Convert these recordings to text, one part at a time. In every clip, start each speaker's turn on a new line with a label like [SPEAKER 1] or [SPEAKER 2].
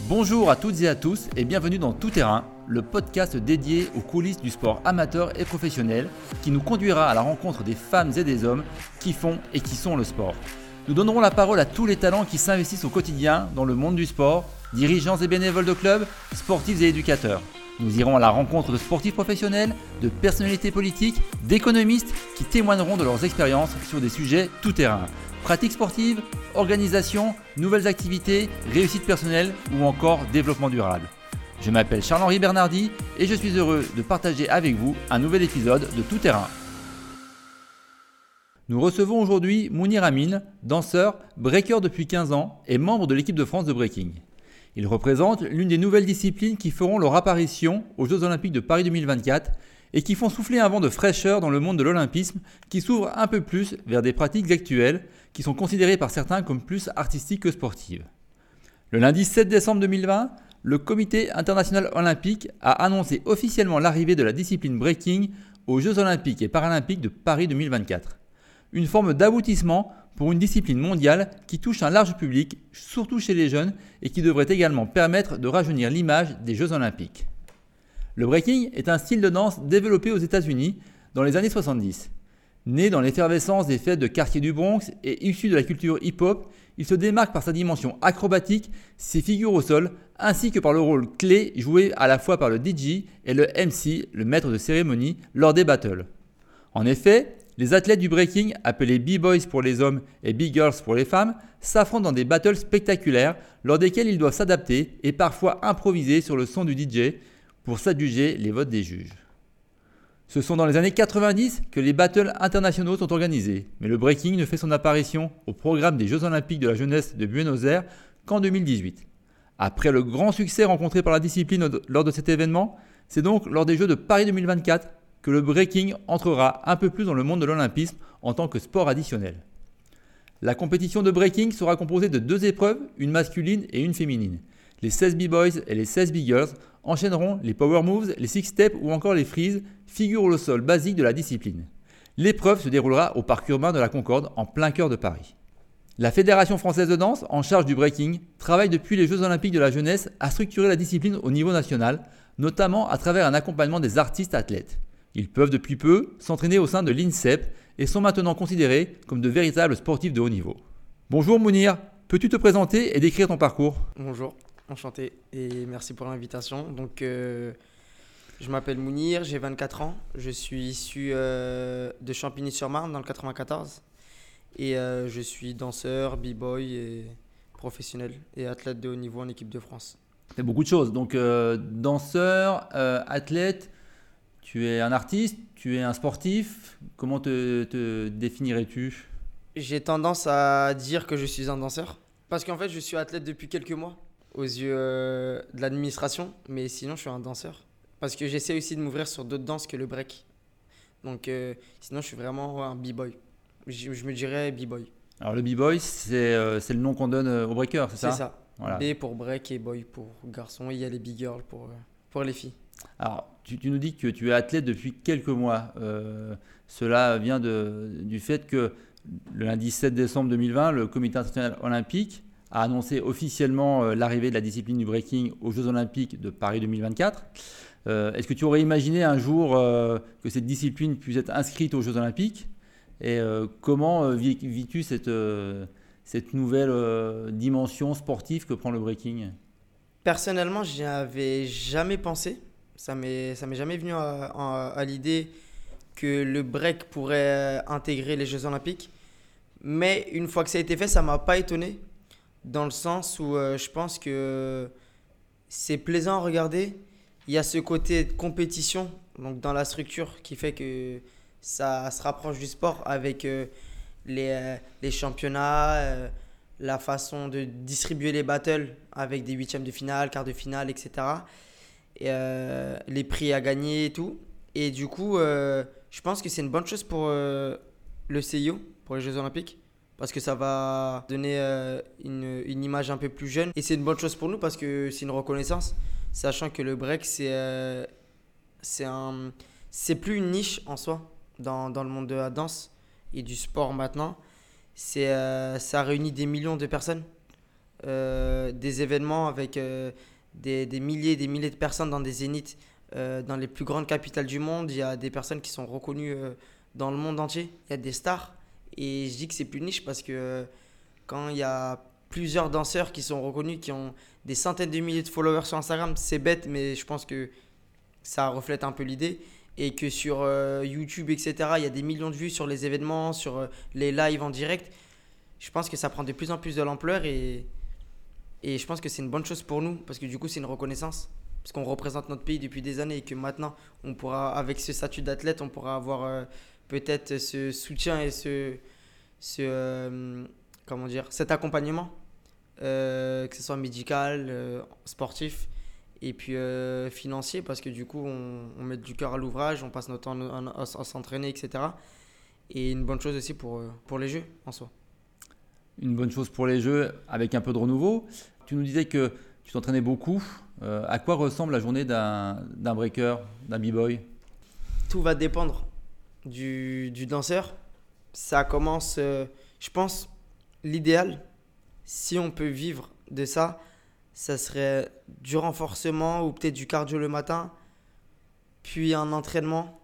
[SPEAKER 1] Bonjour à toutes et à tous et bienvenue dans Tout Terrain, le podcast dédié aux coulisses du sport amateur et professionnel qui nous conduira à la rencontre des femmes et des hommes qui font et qui sont le sport. Nous donnerons la parole à tous les talents qui s'investissent au quotidien dans le monde du sport, dirigeants et bénévoles de clubs, sportifs et éducateurs. Nous irons à la rencontre de sportifs professionnels, de personnalités politiques, d'économistes qui témoigneront de leurs expériences sur des sujets tout terrain. Pratiques sportives, organisation, nouvelles activités, réussite personnelle ou encore développement durable. Je m'appelle Charles-Henri Bernardi et je suis heureux de partager avec vous un nouvel épisode de Tout Terrain. Nous recevons aujourd'hui Mounir Amin, danseur, breaker depuis 15 ans et membre de l'équipe de France de breaking. Il représente l'une des nouvelles disciplines qui feront leur apparition aux Jeux Olympiques de Paris 2024 et qui font souffler un vent de fraîcheur dans le monde de l'olympisme qui s'ouvre un peu plus vers des pratiques actuelles qui sont considérées par certains comme plus artistiques que sportives. Le lundi 7 décembre 2020, le Comité international olympique a annoncé officiellement l'arrivée de la discipline breaking aux Jeux Olympiques et Paralympiques de Paris 2024. Une forme d'aboutissement pour une discipline mondiale qui touche un large public, surtout chez les jeunes, et qui devrait également permettre de rajeunir l'image des Jeux Olympiques. Le breaking est un style de danse développé aux États-Unis dans les années 70. Né dans l'effervescence des fêtes de quartier du Bronx et issu de la culture hip-hop, il se démarque par sa dimension acrobatique, ses figures au sol, ainsi que par le rôle clé joué à la fois par le DJ et le MC, le maître de cérémonie, lors des battles. En effet, les athlètes du breaking, appelés B-boys pour les hommes et B-girls pour les femmes, s'affrontent dans des battles spectaculaires lors desquels ils doivent s'adapter et parfois improviser sur le son du DJ pour s'adjuger les votes des juges. Ce sont dans les années 90 que les battles internationaux sont organisés, mais le breaking ne fait son apparition au programme des Jeux Olympiques de la jeunesse de Buenos Aires qu'en 2018. Après le grand succès rencontré par la discipline lors de cet événement, c'est donc lors des Jeux de Paris 2024 que le breaking entrera un peu plus dans le monde de l'olympisme en tant que sport additionnel. La compétition de breaking sera composée de 2 épreuves, une masculine et une féminine. Les 16 B-boys et les 16 B-girls enchaîneront les power moves, les six steps ou encore les freeze, figures au sol basiques de la discipline. L'épreuve se déroulera au parc urbain de la Concorde en plein cœur de Paris. La Fédération française de danse, en charge du breaking, travaille depuis les Jeux Olympiques de la jeunesse à structurer la discipline au niveau national, notamment à travers un accompagnement des artistes athlètes. Ils peuvent depuis peu s'entraîner au sein de l'INSEP et sont maintenant considérés comme de véritables sportifs de haut niveau. Bonjour Mounir, peux-tu te présenter et décrire ton parcours ?
[SPEAKER 2] Bonjour, enchanté et merci pour l'invitation. Donc, je m'appelle Mounir, j'ai 24 ans, je suis issu de Champigny-sur-Marne dans le 94 et je suis danseur, b-boy et professionnel et athlète de haut niveau en équipe de France.
[SPEAKER 1] C'est beaucoup de choses, donc danseur, athlète. Tu es un artiste, tu es un sportif, comment te définirais-tu ?
[SPEAKER 2] J'ai tendance à dire que je suis un danseur parce qu'en fait je suis athlète depuis quelques mois aux yeux de l'administration, mais sinon je suis un danseur parce que j'essaie aussi de m'ouvrir sur d'autres danses que le break. Donc sinon je suis vraiment un b-boy, je me dirais b-boy.
[SPEAKER 1] Alors le b-boy c'est le nom qu'on donne aux breakers, c'est ça ?
[SPEAKER 2] C'est ça,
[SPEAKER 1] voilà.
[SPEAKER 2] B pour break et boy pour garçon, et il y a les b-girls pour les filles.
[SPEAKER 1] Alors, tu nous dis que tu es athlète depuis quelques mois. Cela vient du fait que le lundi 7 décembre 2020, le Comité international olympique a annoncé officiellement l'arrivée de la discipline du breaking aux Jeux Olympiques de Paris 2024. Est-ce que tu aurais imaginé un jour que cette discipline puisse être inscrite aux Jeux Olympiques ? Et comment vis-tu cette nouvelle dimension sportive que prend le breaking ?
[SPEAKER 2] Personnellement, j'y avais jamais pensé. Ça m'est jamais venu à l'idée que le break pourrait intégrer les Jeux Olympiques. Mais une fois que ça a été fait, ça ne m'a pas étonné. Dans le sens où je pense que c'est plaisant à regarder. Il y a ce côté de compétition donc dans la structure qui fait que ça se rapproche du sport avec les championnats, la façon de distribuer les battles avec des huitièmes de finale, quarts de finale, etc. Et les prix à gagner et tout. Et du coup, je pense que c'est une bonne chose pour le CIO, pour les Jeux Olympiques, parce que ça va donner une image un peu plus jeune. Et c'est une bonne chose pour nous parce que c'est une reconnaissance, sachant que le break, c'est plus une niche en soi dans le monde de la danse et du sport maintenant. Ça réunit des millions de personnes. des événements avec des milliers de personnes dans des zéniths dans les plus grandes capitales du monde. Il y a des personnes qui sont reconnues dans le monde entier. Il y a des stars. Et je dis que c'est plus niche parce que quand il y a plusieurs danseurs qui sont reconnus, qui ont des centaines de milliers de followers sur Instagram, c'est bête, mais je pense que ça reflète un peu l'idée. Et que sur YouTube, etc., il y a des millions de vues sur les événements, sur les lives en direct. Je pense que ça prend de plus en plus de l'ampleur et je pense que c'est une bonne chose pour nous parce que du coup, c'est une reconnaissance. Parce qu'on représente notre pays depuis des années et que maintenant, on pourra, avec ce statut d'athlète, on pourra avoir peut-être ce soutien et comment dire, cet accompagnement, que ce soit médical, sportif et puis financier parce que du coup, on met du cœur à l'ouvrage, on passe notre temps à s'entraîner, etc. Et une bonne chose aussi pour les Jeux en soi.
[SPEAKER 1] Une bonne chose pour les Jeux avec un peu de renouveau. Tu nous disais que tu t'entraînais beaucoup. À quoi ressemble la journée d'un breaker, d'un b-boy?
[SPEAKER 2] Tout va dépendre du danseur. Ça commence, je pense, l'idéal, si on peut vivre de ça, ça serait du renforcement ou peut-être du cardio le matin, puis un entraînement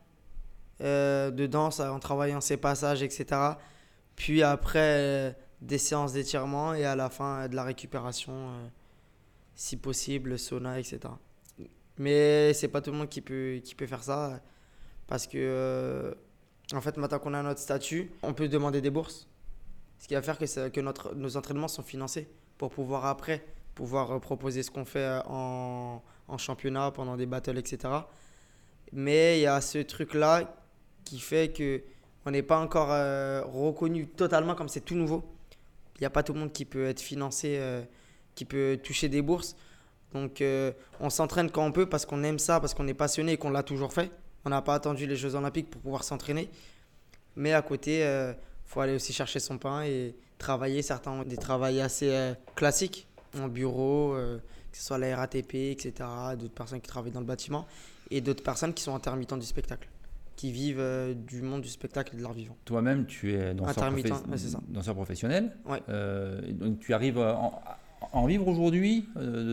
[SPEAKER 2] de danse en travaillant ses passages, etc. Puis après, des séances d'étirement et à la fin, de la récupération, si possible, sauna, etc. Mais c'est pas tout le monde qui peut faire ça parce que, en fait, maintenant qu'on a notre statut, on peut demander des bourses. Ce qui va faire que nos entraînements sont financés pour pouvoir après proposer ce qu'on fait en championnat, pendant des battles, etc. Mais il y a ce truc-là qui fait qu'on n'est pas encore reconnu totalement comme c'est tout nouveau. Il n'y a pas tout le monde qui peut être financé, qui peut toucher des bourses. Donc on s'entraîne quand on peut parce qu'on aime ça, parce qu'on est passionné et qu'on l'a toujours fait. On n'a pas attendu les Jeux Olympiques pour pouvoir s'entraîner. Mais à côté, faut aller aussi chercher son pain et travailler. Certains ont des travails assez classiques en bureau, que ce soit la RATP, etc. D'autres personnes qui travaillent dans le bâtiment et d'autres personnes qui sont intermittents du spectacle, qui vivent du monde du spectacle et de l'art vivant.
[SPEAKER 1] Toi-même, tu es danseur professionnel.
[SPEAKER 2] Ouais.
[SPEAKER 1] Donc tu arrives à en vivre aujourd'hui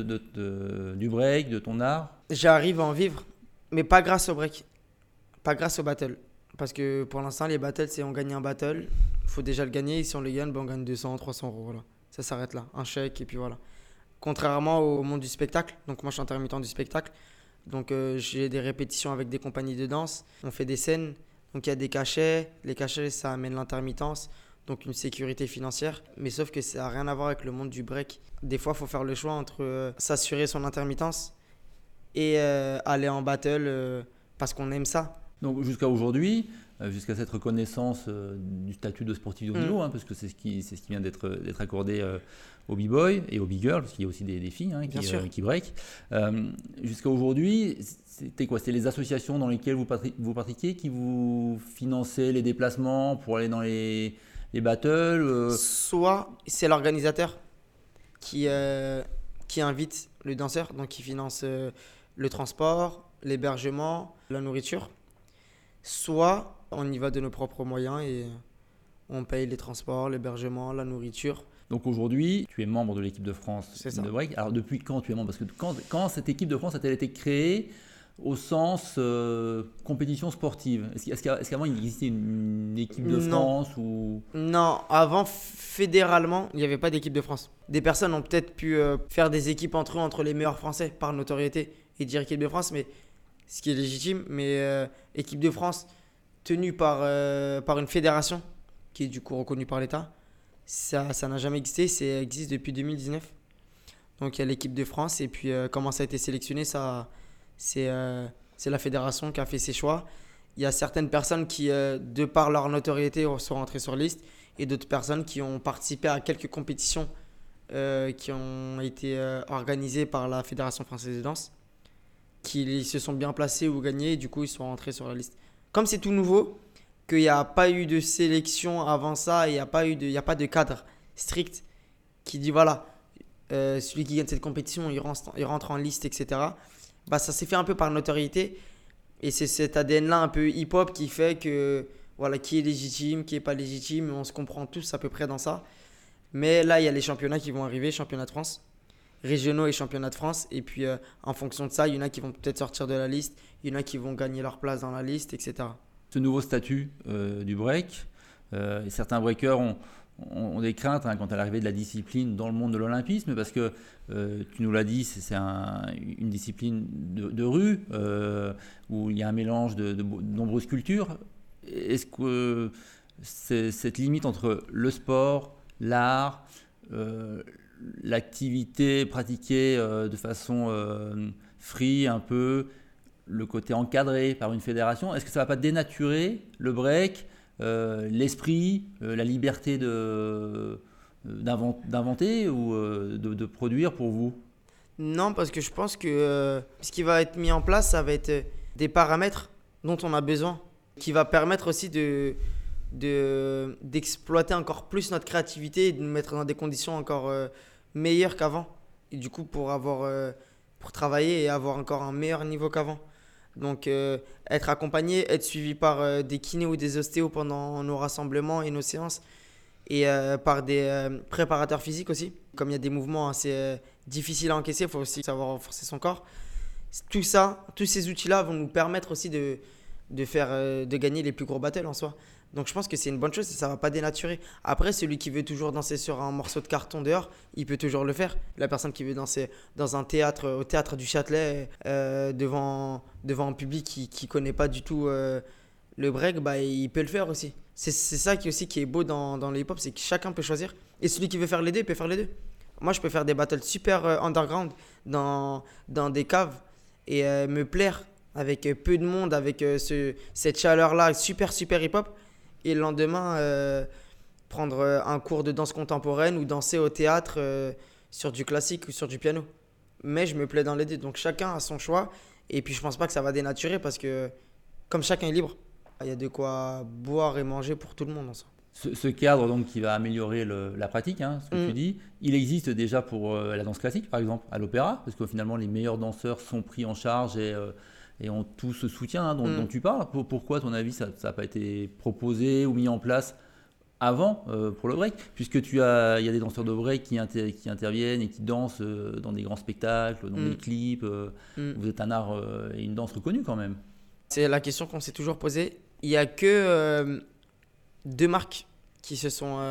[SPEAKER 1] du break, de ton art?
[SPEAKER 2] J'arrive à en vivre, mais pas grâce au break, pas grâce au battle. Parce que pour l'instant, les battles, c'est on gagne un battle, il faut déjà le gagner. Et si on le gagne, on gagne 200, 300 euros. Voilà. Ça s'arrête là, un chèque et puis voilà. Contrairement au monde du spectacle, donc moi je suis intermittent du spectacle, donc j'ai des répétitions avec des compagnies de danse, on fait des scènes, donc il y a des cachets, les cachets ça amène l'intermittence, donc une sécurité financière, mais sauf que ça n'a rien à voir avec le monde du break. Des fois il faut faire le choix entre s'assurer son intermittence et aller en battle parce qu'on aime ça.
[SPEAKER 1] Donc jusqu'à aujourd'hui, jusqu'à cette reconnaissance du statut de sportif de haut niveau, parce que c'est ce qui vient d'être accordé aux b-boys et aux b-girls, parce qu'il y a aussi des filles qui break. Jusqu'à aujourd'hui, c'était quoi? C'était les associations dans lesquelles vous pratiquiez qui vous finançaient les déplacements pour aller dans les battles
[SPEAKER 2] Soit c'est l'organisateur qui invite le danseur, donc qui finance le transport, l'hébergement, la nourriture. Soit on y va de nos propres moyens et on paye les transports, l'hébergement, la nourriture.
[SPEAKER 1] Donc aujourd'hui, tu es membre de l'équipe de France de break. Alors depuis quand tu es membre? Parce que quand cette équipe de France a-t-elle été créée au sens compétition sportive? Est-ce qu'avant il existait une équipe de France ou...
[SPEAKER 2] Non, avant fédéralement, il n'y avait pas d'équipe de France. Des personnes ont peut-être pu faire des équipes entre eux, entre les meilleurs Français par notoriété et dire équipe de France, mais ce qui est légitime, mais équipe de France tenue par une fédération qui est du coup reconnue par l'État, ça n'a jamais existé, ça existe depuis 2019. Donc il y a l'équipe de France et puis comment ça a été sélectionné, c'est la fédération qui a fait ses choix. Il y a certaines personnes qui, de par leur notoriété, sont rentrées sur liste et d'autres personnes qui ont participé à quelques compétitions qui ont été organisées par la Fédération française de danse, qui se sont bien placés ou gagnés et du coup ils sont rentrés sur la liste. Comme c'est tout nouveau, qu'il n'y a pas eu de sélection avant ça, il n'y a pas de cadre strict qui dit voilà, celui qui gagne cette compétition il rentre en liste, etc. Bah, ça s'est fait un peu par notoriété et c'est cet ADN-là un peu hip-hop qui fait que voilà, qui est légitime, qui n'est pas légitime, on se comprend tous à peu près dans ça. Mais là, il y a les championnats qui vont arriver, championnat de France, régionaux et championnat de France. Et puis, en fonction de ça, il y en a qui vont peut-être sortir de la liste, il y en a qui vont gagner leur place dans la liste, etc.
[SPEAKER 1] Ce nouveau statut du break, et certains breakers ont des craintes quant à l'arrivée de la discipline dans le monde de l'olympisme, parce que tu nous l'as dit, c'est une discipline de rue, où il y a un mélange de nombreuses cultures. Est-ce que cette limite entre le sport, l'art, l'activité pratiquée de façon free un peu, le côté encadré par une fédération, est-ce que ça ne va pas dénaturer le break, l'esprit, la liberté d'inventer ou de produire pour vous?
[SPEAKER 2] Non, parce que je pense que ce qui va être mis en place, ça va être des paramètres dont on a besoin, qui va permettre aussi d'exploiter encore plus notre créativité et de nous mettre dans des conditions encore meilleures qu'avant. Et du coup, pour travailler et avoir encore un meilleur niveau qu'avant. Donc, être accompagné, être suivi par des kinés ou des ostéos pendant nos rassemblements et nos séances, et par des préparateurs physiques aussi. Comme il y a des mouvements assez difficiles à encaisser, il faut aussi savoir renforcer son corps. Tout ça, tous ces outils-là vont nous permettre aussi de gagner les plus gros battles en soi. Donc je pense que c'est une bonne chose et ça ne va pas dénaturer. Après, celui qui veut toujours danser sur un morceau de carton dehors, il peut toujours le faire. La personne qui veut danser dans un théâtre, au théâtre du Châtelet, devant un public qui ne connaît pas du tout le break, bah, il peut le faire aussi. C'est ça qui est beau dans le hip-hop, c'est que chacun peut choisir. Et celui qui veut faire les deux, il peut faire les deux. Moi, je peux faire des battles super underground dans des caves et me plaire avec peu de monde, avec cette chaleur-là, super, super hip-hop. Et le lendemain, prendre un cours de danse contemporaine ou danser au théâtre sur du classique ou sur du piano. Mais je me plais dans les deux. Donc chacun a son choix. Et puis je pense pas que ça va dénaturer parce que comme chacun est libre, il y a de quoi boire et manger pour tout le monde en soi.
[SPEAKER 1] Ce cadre donc qui va améliorer la pratique, ce que tu dis, il existe déjà pour la danse classique, par exemple, à l'opéra, parce que finalement les meilleurs danseurs sont pris en charge et ont tout ce soutien dont tu parles. Pourquoi, à ton avis, ça n'a pas été proposé ou mis en place avant pour le break, puisque il y a des danseurs de break qui interviennent et qui dansent dans des grands spectacles, dans des clips. Vous êtes un art et une danse reconnue quand même.
[SPEAKER 2] C'est la question qu'on s'est toujours posée. Il n'y a que 2 marques qui se sont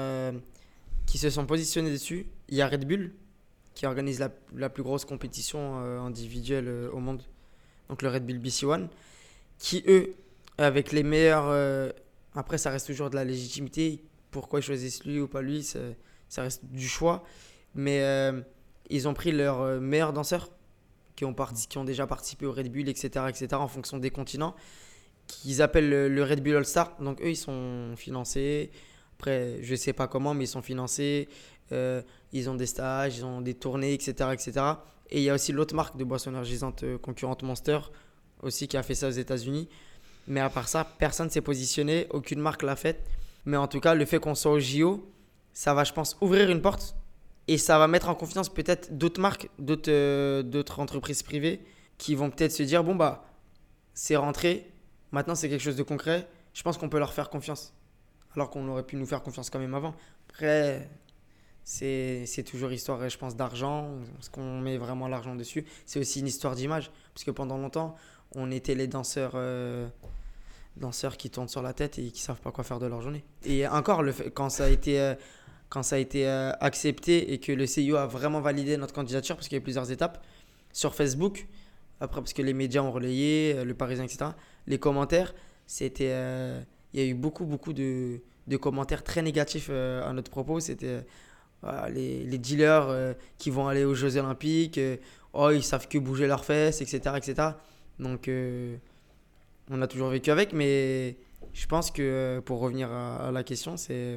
[SPEAKER 2] positionnées dessus. Il y a Red Bull qui organise la plus grosse compétition individuelle au monde, donc le Red Bull BC One, qui eux, avec les meilleurs, après ça reste toujours de la légitimité, pourquoi ils choisissent lui ou pas lui, ça reste du choix, mais ils ont pris leurs meilleurs danseurs qui ont déjà participé au Red Bull, etc., en fonction des continents, qu'ils appellent le Red Bull All Star. Donc eux, ils sont financés. Après, je ne sais pas comment, mais ils sont financés. Ils ont des stages, ils ont des tournées, etc., etc. Et il y a aussi l'autre marque de boissons énergisantes concurrente Monster, aussi qui a fait ça aux États-Unis. Mais à part ça, personne ne s'est positionné, aucune marque l'a fait. Mais en tout cas, le fait qu'on soit au JO, ça va, je pense, ouvrir une porte. Et ça va mettre en confiance peut-être d'autres marques, d'autres entreprises privées qui vont peut-être se dire, bon, bah, c'est rentré. Maintenant, c'est quelque chose de concret. Je pense qu'on peut leur faire confiance. Alors qu'on aurait pu nous faire confiance quand même avant. Après, c'est toujours histoire, je pense, d'argent. Est-ce qu'on met vraiment l'argent dessus? C'est aussi une histoire d'image. Parce que pendant longtemps, on était les danseurs qui tournent sur la tête et qui ne savent pas quoi faire de leur journée. Et encore, quand ça a été accepté et que le CIO a vraiment validé notre candidature, parce qu'il y a plusieurs étapes, sur Facebook, après parce que les médias ont relayé, le Parisien, etc., les commentaires, il y a eu beaucoup de commentaires très négatifs à notre propos. C'était les dealers qui vont aller aux Jeux Olympiques, ils savent que bouger leurs fesses, etc., etc. Donc, on a toujours vécu avec, mais je pense que pour revenir à la question,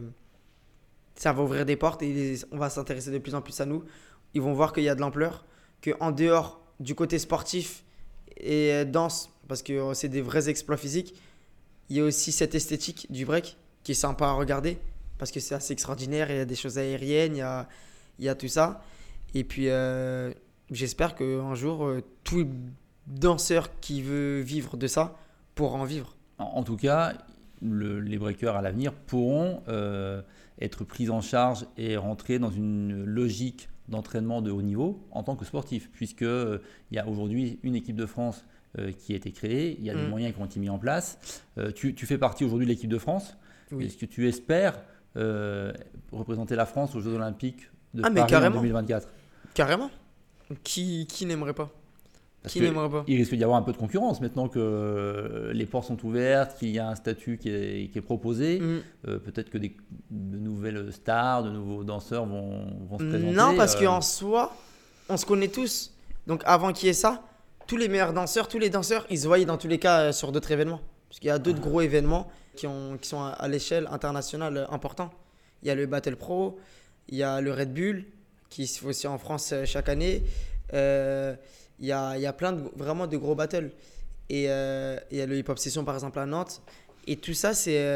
[SPEAKER 2] ça va ouvrir des portes et on va s'intéresser de plus en plus à nous. Ils vont voir qu'il y a de l'ampleur, qu'en dehors du côté sportif et danse, parce que c'est des vrais exploits physiques, il y a aussi cette esthétique du break qui est sympa à regarder parce que c'est assez extraordinaire. Il y a des choses aériennes, il y a tout ça. Et puis, j'espère qu'un jour, tout danseur qui veut vivre de ça pourra en vivre.
[SPEAKER 1] En tout cas, les breakers à l'avenir pourront être pris en charge et rentrer dans une logique d'entraînement de haut niveau en tant que sportif, puisque il y a aujourd'hui une équipe de France qui a été créée, il y a des moyens qui ont été mis en place. Tu fais partie aujourd'hui de l'équipe de France.
[SPEAKER 2] Oui.
[SPEAKER 1] Est-ce que tu espères représenter la France aux Jeux Olympiques de
[SPEAKER 2] mais
[SPEAKER 1] Paris en
[SPEAKER 2] carrément.
[SPEAKER 1] 2024?
[SPEAKER 2] Carrément. Qui n'aimerait pas?
[SPEAKER 1] Parce
[SPEAKER 2] Qui n'aimerait pas?
[SPEAKER 1] il risque d'y avoir un peu de concurrence maintenant que les portes sont ouvertes, qu'il y a un statut qui est proposé. Peut-être que de nouvelles stars, de nouveaux danseurs vont se présenter.
[SPEAKER 2] Non, parce qu'en soi, on se connaît tous. Donc avant qu'il y ait ça, tous les meilleurs danseurs, tous les danseurs, ils se voyaient dans tous les cas sur d'autres événements. Parce qu'il y a d'autres gros événements qui sont à l'échelle internationale importants. Il y a le Battle Pro, il y a le Red Bull, qui se fait aussi en France chaque année. Il y a plein vraiment de gros battles. Et il y a le Hip Hop Session par exemple à Nantes. Et tout ça,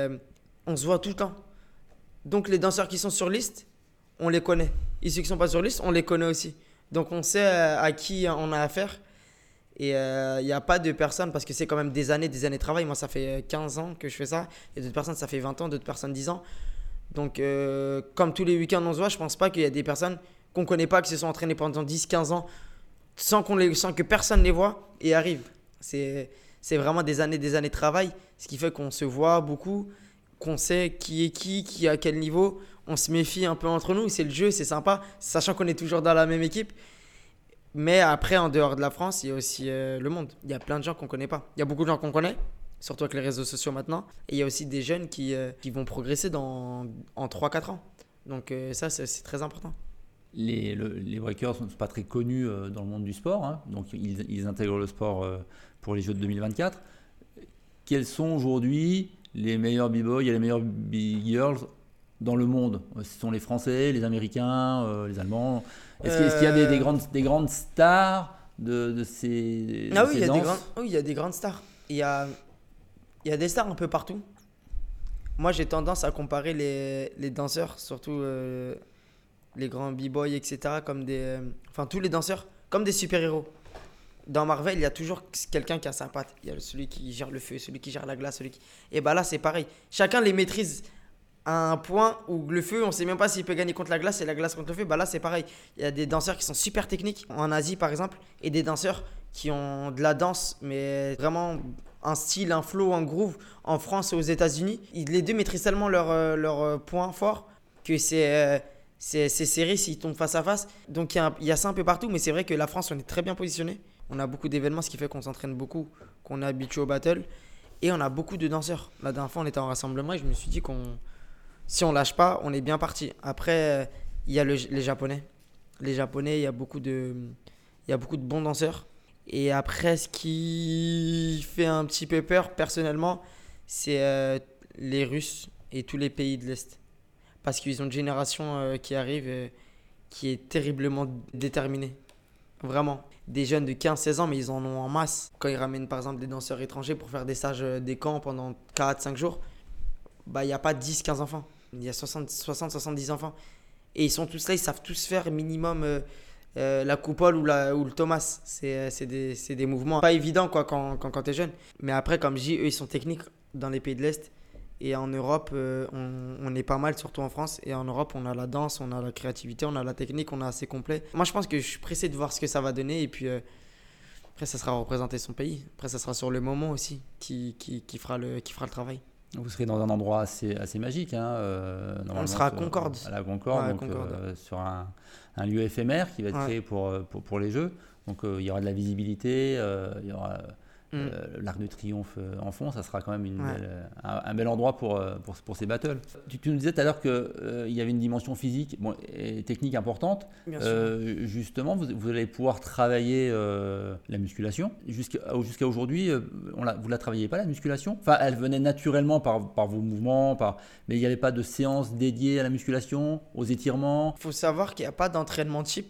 [SPEAKER 2] on se voit tout le temps. Donc les danseurs qui sont sur liste, on les connaît. Et ceux qui ne sont pas sur liste, on les connaît aussi. Donc on sait à qui on a affaire. Et il n'y a pas de personnes, parce que c'est quand même des années de travail. Moi, ça fait 15 ans que je fais ça. Et d'autres personnes, ça fait 20 ans, d'autres personnes 10 ans. Donc comme tous les week-ends on se voit, je ne pense pas qu'il y a des personnes qu'on ne connaît pas, qui se sont entraînées pendant 10-15 ans sans que personne les voit et arrivent. C'est vraiment des années de travail, ce qui fait qu'on se voit beaucoup, qu'on sait qui est à quel niveau. On se méfie un peu entre nous, c'est le jeu, c'est sympa, sachant qu'on est toujours dans la même équipe. Mais après, en dehors de la France, il y a aussi le monde. Il y a plein de gens qu'on ne connaît pas. Il y a beaucoup de gens qu'on connaît, surtout avec les réseaux sociaux maintenant. Et il y a aussi des jeunes qui vont progresser en 3-4 ans. Donc ça, c'est très important.
[SPEAKER 1] Les breakers ne sont pas très connus dans le monde du sport, hein. Donc ils intègrent le sport pour les Jeux de 2024. Quels sont aujourd'hui les meilleurs b-boys et les meilleurs b-girls dans le monde? Ce sont les Français, les Américains, les Allemands. Est-ce qu'il y a des grandes stars de ces
[SPEAKER 2] Ah oui,
[SPEAKER 1] ces danses?
[SPEAKER 2] il y a des grandes stars. Il y a des stars un peu partout. Moi, j'ai tendance à comparer les danseurs, surtout les grands b-boys, etc., comme tous les danseurs, comme des super-héros. Dans Marvel, il y a toujours quelqu'un qui a sa patte. Il y a celui qui gère le feu, celui qui gère la glace, Et bah là, c'est pareil. Chacun les maîtrise à un point où le feu, on ne sait même pas s'il peut gagner contre la glace et la glace contre le feu. Bah là, c'est pareil. Il y a des danseurs qui sont super techniques, en Asie par exemple, et des danseurs qui ont de la danse, mais vraiment un style, un flow, un groove en France et aux États-Unis. Les deux maîtrisent tellement leur point fort que c'est serré s'ils tombent face à face. Donc il y a ça un peu partout, mais c'est vrai que la France, on est très bien positionné. On a beaucoup d'événements, ce qui fait qu'on s'entraîne beaucoup, qu'on est habitué au battle. Et on a beaucoup de danseurs. La dernière fois, on était en rassemblement et je me suis dit si on lâche pas, on est bien parti. Après, il y a les Japonais. Les Japonais, il y a beaucoup de bons danseurs. Et après, ce qui fait un petit peu peur, personnellement, c'est les Russes et tous les pays de l'Est. Parce qu'ils ont une génération qui arrive qui est terriblement déterminée. Vraiment. Des jeunes de 15-16 ans, mais ils en ont en masse. Quand ils ramènent par exemple des danseurs étrangers pour faire des stages, des camps pendant 4-5 jours, il n'y a pas 10-15 enfants. Il y a 60-70 enfants. Et ils sont tous là, ils savent tous faire minimum la coupole ou le Thomas. C'est des mouvements pas évidents quoi, quand tu es jeune. Mais après, comme je dis, eux, ils sont techniques dans les pays de l'Est. Et en Europe, on est pas mal, surtout en France. Et en Europe, on a la danse, on a la créativité, on a la technique, on est assez complet. Moi, je pense que je suis pressé de voir ce que ça va donner. Et puis, après, ça sera représenter son pays. Après, ça sera sur le moment aussi qui fera le travail.
[SPEAKER 1] Vous serez dans un endroit assez magique. Hein,
[SPEAKER 2] on sera à Concorde.
[SPEAKER 1] À la Concorde,
[SPEAKER 2] ouais,
[SPEAKER 1] donc,
[SPEAKER 2] Concorde.
[SPEAKER 1] Sur un lieu éphémère qui va être créé pour les Jeux. Donc, il y aura de la visibilité, il y aura... l'Arc de Triomphe en fond, ça sera quand même un bel endroit pour ces battles. Tu nous disais tout à l'heure qu'il y avait une dimension physique et technique importante.
[SPEAKER 2] Bien sûr.
[SPEAKER 1] Justement, vous allez pouvoir travailler la musculation. Jusqu'à aujourd'hui, vous ne la travailliez pas, la musculation? Enfin, elle venait naturellement par vos mouvements, mais il n'y avait pas de séance dédiée à la musculation, aux étirements.
[SPEAKER 2] Il faut savoir qu'il n'y a pas d'entraînement type.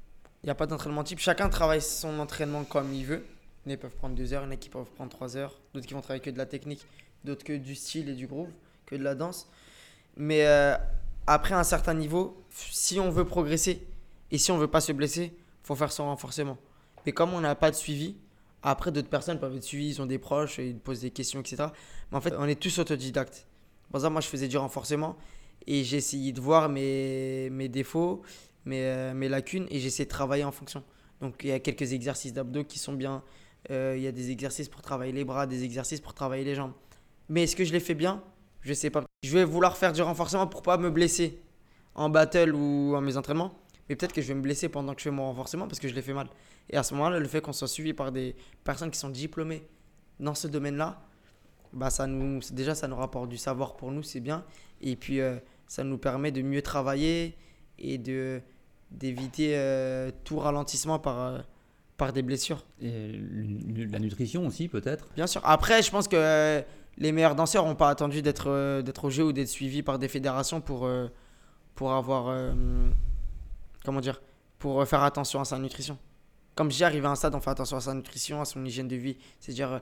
[SPEAKER 2] Chacun travaille son entraînement comme il veut. Il y en a qui peuvent prendre 2 heures, il y en a qui peuvent prendre 3 heures. D'autres qui vont travailler que de la technique, d'autres que du style et du groove, que de la danse. Mais après un certain niveau, si on veut progresser et si on ne veut pas se blesser, il faut faire son renforcement. Mais comme on n'a pas de suivi, Après, d'autres personnes peuvent être suivies, ils ont des proches, ils posent des questions, etc. Mais en fait, on est tous autodidactes. Pour ça, moi, je faisais du renforcement et j'ai essayé de voir mes défauts, mes lacunes et j'ai essayé de travailler en fonction. Donc, il y a quelques exercices d'abdos qui sont bien. Il y a des exercices pour travailler les bras, des exercices pour travailler les jambes. Mais est-ce que je les fais bien? Je sais pas. Je vais vouloir faire du renforcement pour pas me blesser en battle ou en mes entraînements. Mais peut-être que je vais me blesser pendant que je fais mon renforcement parce que je l'ai fait mal. Et à ce moment-là, le fait qu'on soit suivi par des personnes qui sont diplômées dans ce domaine-là, bah déjà, ça nous rapporte du savoir pour nous, c'est bien. Et puis, ça nous permet de mieux travailler et d'éviter tout ralentissement par des blessures.
[SPEAKER 1] Et la nutrition aussi, peut-être.
[SPEAKER 2] Bien sûr. Après, je pense que les meilleurs danseurs n'ont pas attendu d'être au jeu ou d'être suivis par des fédérations pour avoir, comment dire, pour faire attention à sa nutrition. Comme j'y arrive à un stade, on fait attention à sa nutrition, à son hygiène de vie. C'est-à-dire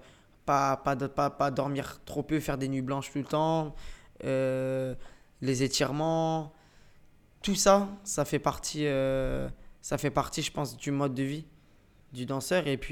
[SPEAKER 2] pas dormir trop peu, faire des nuits blanches tout le temps, les étirements. Tout ça, ça fait partie, je pense, du mode de vie du danseur. Et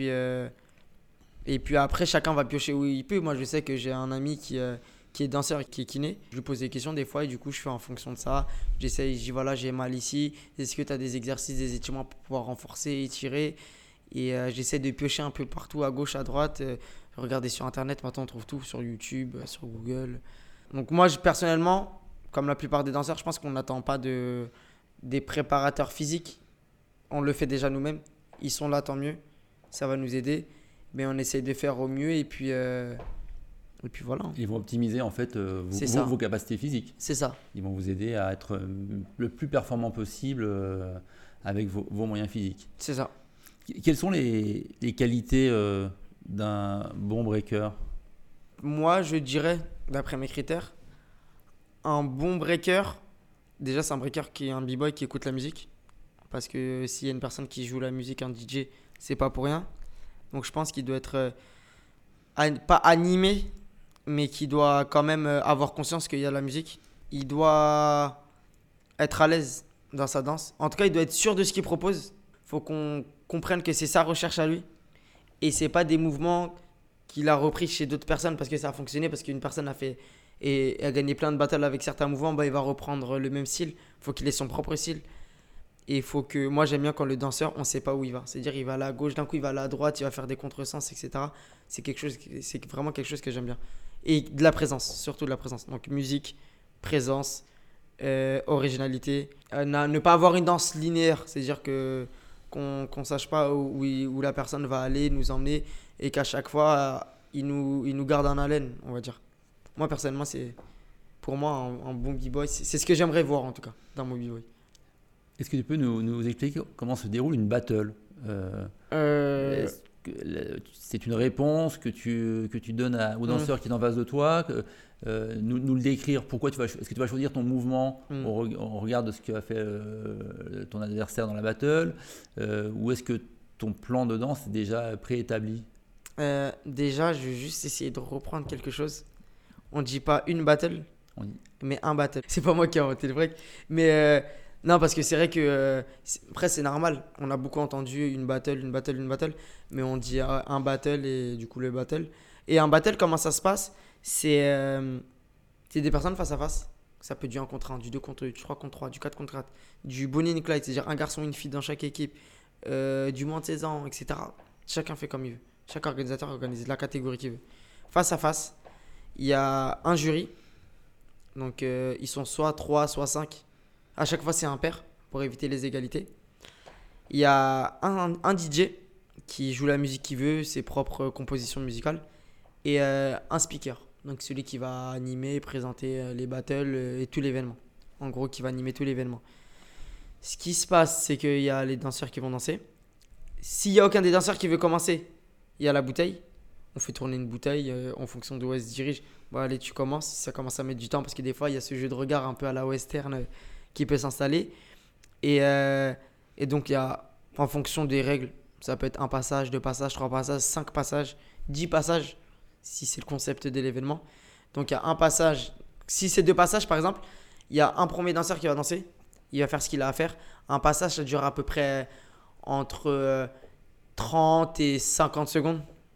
[SPEAKER 2] puis après, chacun va piocher où il peut. Moi, je sais que j'ai un ami qui est danseur, qui est kiné. Je lui pose des questions des fois et du coup, je fais en fonction de ça. J'essaye, je dis voilà, j'ai mal ici. Est-ce que tu as des exercices, des étirements pour pouvoir renforcer, étirer? Et j'essaie de piocher un peu partout, à gauche, à droite. Regarder sur Internet, maintenant on trouve tout sur YouTube, sur Google. Donc moi, personnellement, comme la plupart des danseurs, je pense qu'on n'attend pas des préparateurs physiques. On le fait déjà nous-mêmes. Ils sont là, tant mieux. Ça va nous aider. Mais on essaye de faire au mieux et puis voilà.
[SPEAKER 1] Ils vont optimiser en fait vos capacités physiques.
[SPEAKER 2] C'est ça.
[SPEAKER 1] Ils vont vous aider à être le plus performant possible avec vos moyens physiques.
[SPEAKER 2] C'est ça.
[SPEAKER 1] Quelles sont les qualités d'un bon breaker?
[SPEAKER 2] Moi, je dirais, d'après mes critères, un bon breaker, déjà c'est un breaker qui est un b-boy qui écoute la musique. Parce que s'il y a une personne qui joue la musique, un DJ, c'est pas pour rien. Donc je pense qu'il doit être pas animé, mais qui doit quand même avoir conscience qu'il y a la musique. Il doit être à l'aise dans sa danse. En tout cas, il doit être sûr de ce qu'il propose. Il faut qu'on comprenne que c'est sa recherche à lui. Et c'est pas des mouvements qu'il a repris chez d'autres personnes parce que ça a fonctionné, parce qu'une personne a fait et a gagné plein de battles avec certains mouvements, bah, il va reprendre le même style. Il faut qu'il ait son propre style. Et il faut que, moi j'aime bien quand le danseur, on ne sait pas où il va. C'est-à-dire il va aller à gauche, d'un coup il va aller à droite, il va faire des contresens, etc. C'est vraiment quelque chose que j'aime bien. Et de la présence, surtout de la présence. Donc musique, présence, originalité. Ne pas avoir une danse linéaire, c'est-à-dire qu'on ne sache pas où la personne va aller, nous emmener, et qu'à chaque fois, il nous garde en haleine, on va dire. Moi personnellement, pour moi un bon b-boy, c'est ce que j'aimerais voir en tout cas, dans mon b-boy.
[SPEAKER 1] Est-ce que tu peux nous expliquer comment se déroule une battle? C'est une réponse que tu donnes au danseur qui est en face de toi, nous le décrire. Est-ce que tu vas choisir ton mouvement au regard de ce que a fait ton adversaire dans la battle, ou est-ce que ton plan de danse est déjà préétabli?
[SPEAKER 2] Déjà, je vais juste essayer de reprendre quelque chose. On ne dit pas une battle, mais un battle. C'est pas moi qui ai inventé le break, mais non, parce que c'est vrai que après c'est normal. On a beaucoup entendu une battle, mais on dit un battle et du coup le battle. Et un battle, comment ça se passe? C'est des personnes face à face. Ça peut être du 1 contre 1, du 2 contre 2, du 3 contre 3, du 4 contre 4, du Bonnie and Clyde, c'est-à-dire un garçon, une fille dans chaque équipe, du moins de 16 ans, etc. Chacun fait comme il veut. Chaque organisateur organise la catégorie qu'il veut. Face à face, il y a un jury. Donc ils sont soit 3, soit 5. À chaque fois, c'est impair pour éviter les égalités. Il y a un DJ qui joue la musique qu'il veut, ses propres compositions musicales. Et un speaker, donc celui qui va animer, présenter les battles et tout l'événement. En gros, qui va animer tout l'événement. Ce qui se passe, c'est qu'il y a les danseurs qui vont danser. S'il n'y a aucun des danseurs qui veut commencer, il y a la bouteille. On fait tourner une bouteille en fonction de où elle se dirige. Bon, allez, tu commences. Ça commence à mettre du temps parce que des fois, il y a ce jeu de regard un peu à la western qui peut s'installer. Et donc, il y a, en fonction des règles, ça peut être 1 passage, 2 passages, 3 passages, 5 passages, 10 passages, si c'est le concept de l'événement. Donc, il y a un passage. Si c'est 2 passages, par exemple, il y a un premier danseur qui va danser. Il va faire ce qu'il a à faire. Un passage, ça dure à peu près entre 30 et 50 secondes.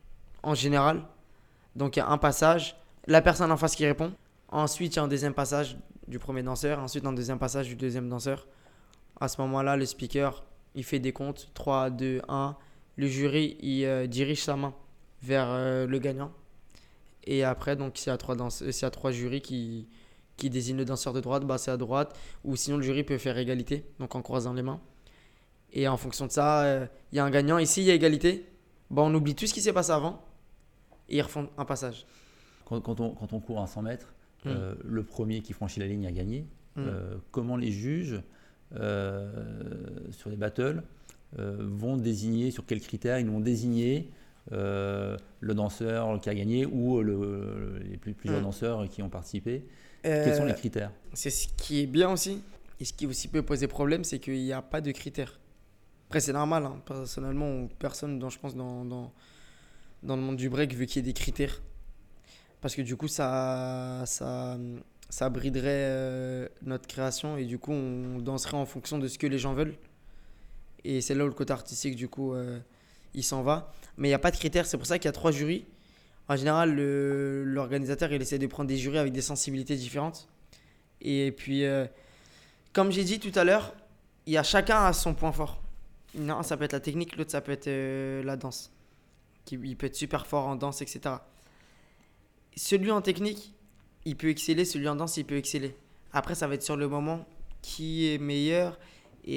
[SPEAKER 2] en général. Donc il y a un passage, la personne en face qui répond. Ensuite, il y a un deuxième passage du premier danseur. Ensuite, un deuxième passage du deuxième danseur. À ce moment-là, le speaker, il fait des comptes. 3, 2, 1. Le jury, il dirige sa main vers le gagnant. Et après, donc, s'il y a trois jurys qui désignent le danseur de droite, bah, c'est à droite. Ou sinon, le jury peut faire égalité, donc en croisant les mains. Et en fonction de ça, il y a un gagnant. Ici, il y a égalité. Bah, on oublie tout ce qui s'est passé avant et ils refont un passage.
[SPEAKER 1] Quand on court à 100 mètres, le premier qui franchit la ligne a gagné. Comment les juges, sur les battles, vont désigner, sur quels critères ils vont désigner le danseur qui a gagné ou plusieurs danseurs qui ont participé? Quels sont les critères?
[SPEAKER 2] C'est ce qui est bien aussi. Et ce qui aussi peut poser problème, c'est qu'il n'y a pas de critères. Après, c'est normal. Hein. Personnellement, personne, je pense, dans le monde du break veut qu'il y ait des critères. Parce que du coup, ça briderait notre création et du coup, on danserait en fonction de ce que les gens veulent. Et c'est là où le côté artistique, du coup, il s'en va. Mais il n'y a pas de critères, c'est pour ça qu'il y a 3 jurys. En général, l'organisateur, il essaie de prendre des jurys avec des sensibilités différentes. Et puis, comme j'ai dit tout à l'heure, il y a chacun à son point fort. Non, ça peut être la technique, l'autre, ça peut être la danse. Il peut être super fort en danse, etc. Celui en technique, il peut exceller, celui en danse, il peut exceller. Après, ça va être sur le moment qui est meilleur. Et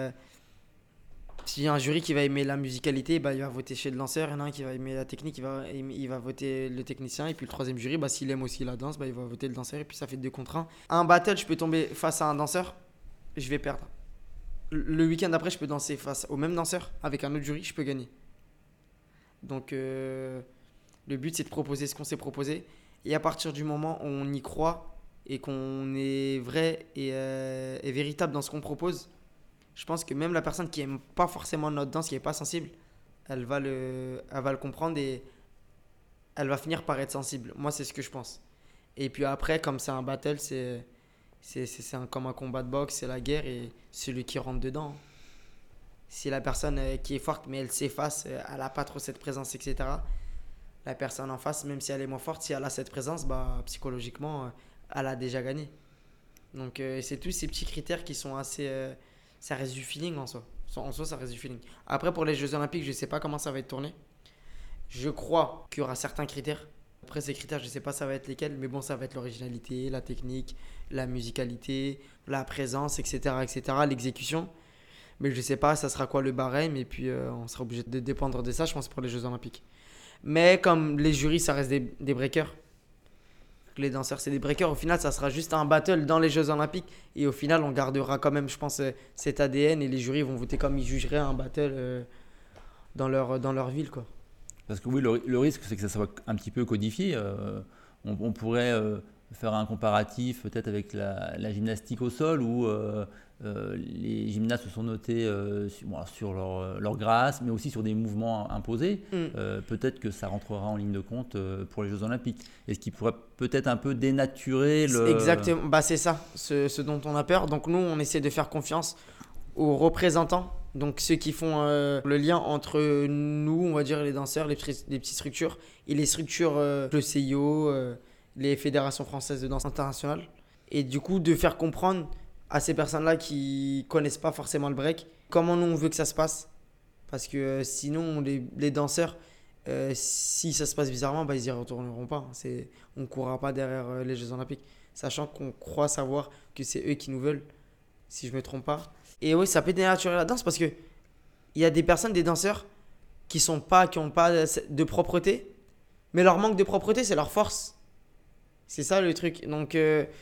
[SPEAKER 2] s'il y a un jury qui va aimer la musicalité, bah, il va voter chez le danseur. Il y en a un qui va aimer la technique, il va voter le technicien. Et puis le troisième jury, bah, s'il aime aussi la danse, bah, il va voter le danseur. Et puis ça fait 2 contre 1. Un battle, je peux tomber face à un danseur, je vais perdre. Le week-end après, je peux danser face au même danseur avec un autre jury, je peux gagner. Donc le but, c'est de proposer ce qu'on s'est proposé. Et à partir du moment où on y croit et qu'on est vrai et véritable dans ce qu'on propose, je pense que même la personne qui n'aime pas forcément notre danse, qui n'est pas sensible, elle va le comprendre et elle va finir par être sensible. Moi, c'est ce que je pense. Et puis après, comme c'est un battle, c'est comme un combat de boxe, c'est la guerre et celui qui rentre dedans. Si la personne qui est forte, mais elle s'efface, elle n'a pas trop cette présence, etc. La personne en face, même si elle est moins forte, si elle a cette présence, bah, psychologiquement, elle a déjà gagné. Donc, c'est tous ces petits critères qui sont assez... ça reste du feeling en soi. En soi, ça reste du feeling. Après, pour les Jeux Olympiques, je ne sais pas comment ça va être tourné. Je crois qu'il y aura certains critères. Après, ces critères, je ne sais pas ça va être lesquels, mais bon, ça va être l'originalité, la technique, la musicalité, la présence, etc., etc., l'exécution. Mais je ne sais pas, ça sera quoi le barème, et puis on sera obligé de dépendre de ça, je pense, pour les Jeux Olympiques. Mais comme les jurys, ça reste des breakers. Les danseurs, c'est des breakers. Au final, ça sera juste un battle dans les Jeux Olympiques. Et au final, on gardera quand même, je pense, cet ADN, et les jurys vont voter comme ils jugeraient un battle dans leur ville, quoi.
[SPEAKER 1] Parce que oui, le risque, c'est que ça soit un petit peu codifié. On pourrait faire un comparatif peut-être avec la gymnastique au sol où les gymnastes se sont notés sur leur grâce, mais aussi sur des mouvements imposés. Peut-être que ça rentrera en ligne de compte pour les Jeux Olympiques. Et ce qui pourrait peut-être un peu dénaturer le...
[SPEAKER 2] Exactement, bah, c'est ça, ce dont on a peur. Donc nous, on essaie de faire confiance aux représentants. Donc ceux qui font le lien entre nous, on va dire les danseurs, les petites structures, et les structures, le CIO, les fédérations françaises de danse internationale. Et du coup, de faire comprendre à ces personnes-là qui connaissent pas forcément le break, comment nous on veut que ça se passe. Parce que sinon, les danseurs, si ça se passe bizarrement, bah, ils n'y retourneront pas. On ne courra pas derrière les Jeux Olympiques. Sachant qu'on croit savoir que c'est eux qui nous veulent, si je ne me trompe pas. Et oui, ça peut dénaturer la danse parce qu'il y a des personnes, des danseurs, qui n'ont pas de propreté. Mais leur manque de propreté, c'est leur force. C'est ça le truc. Donc,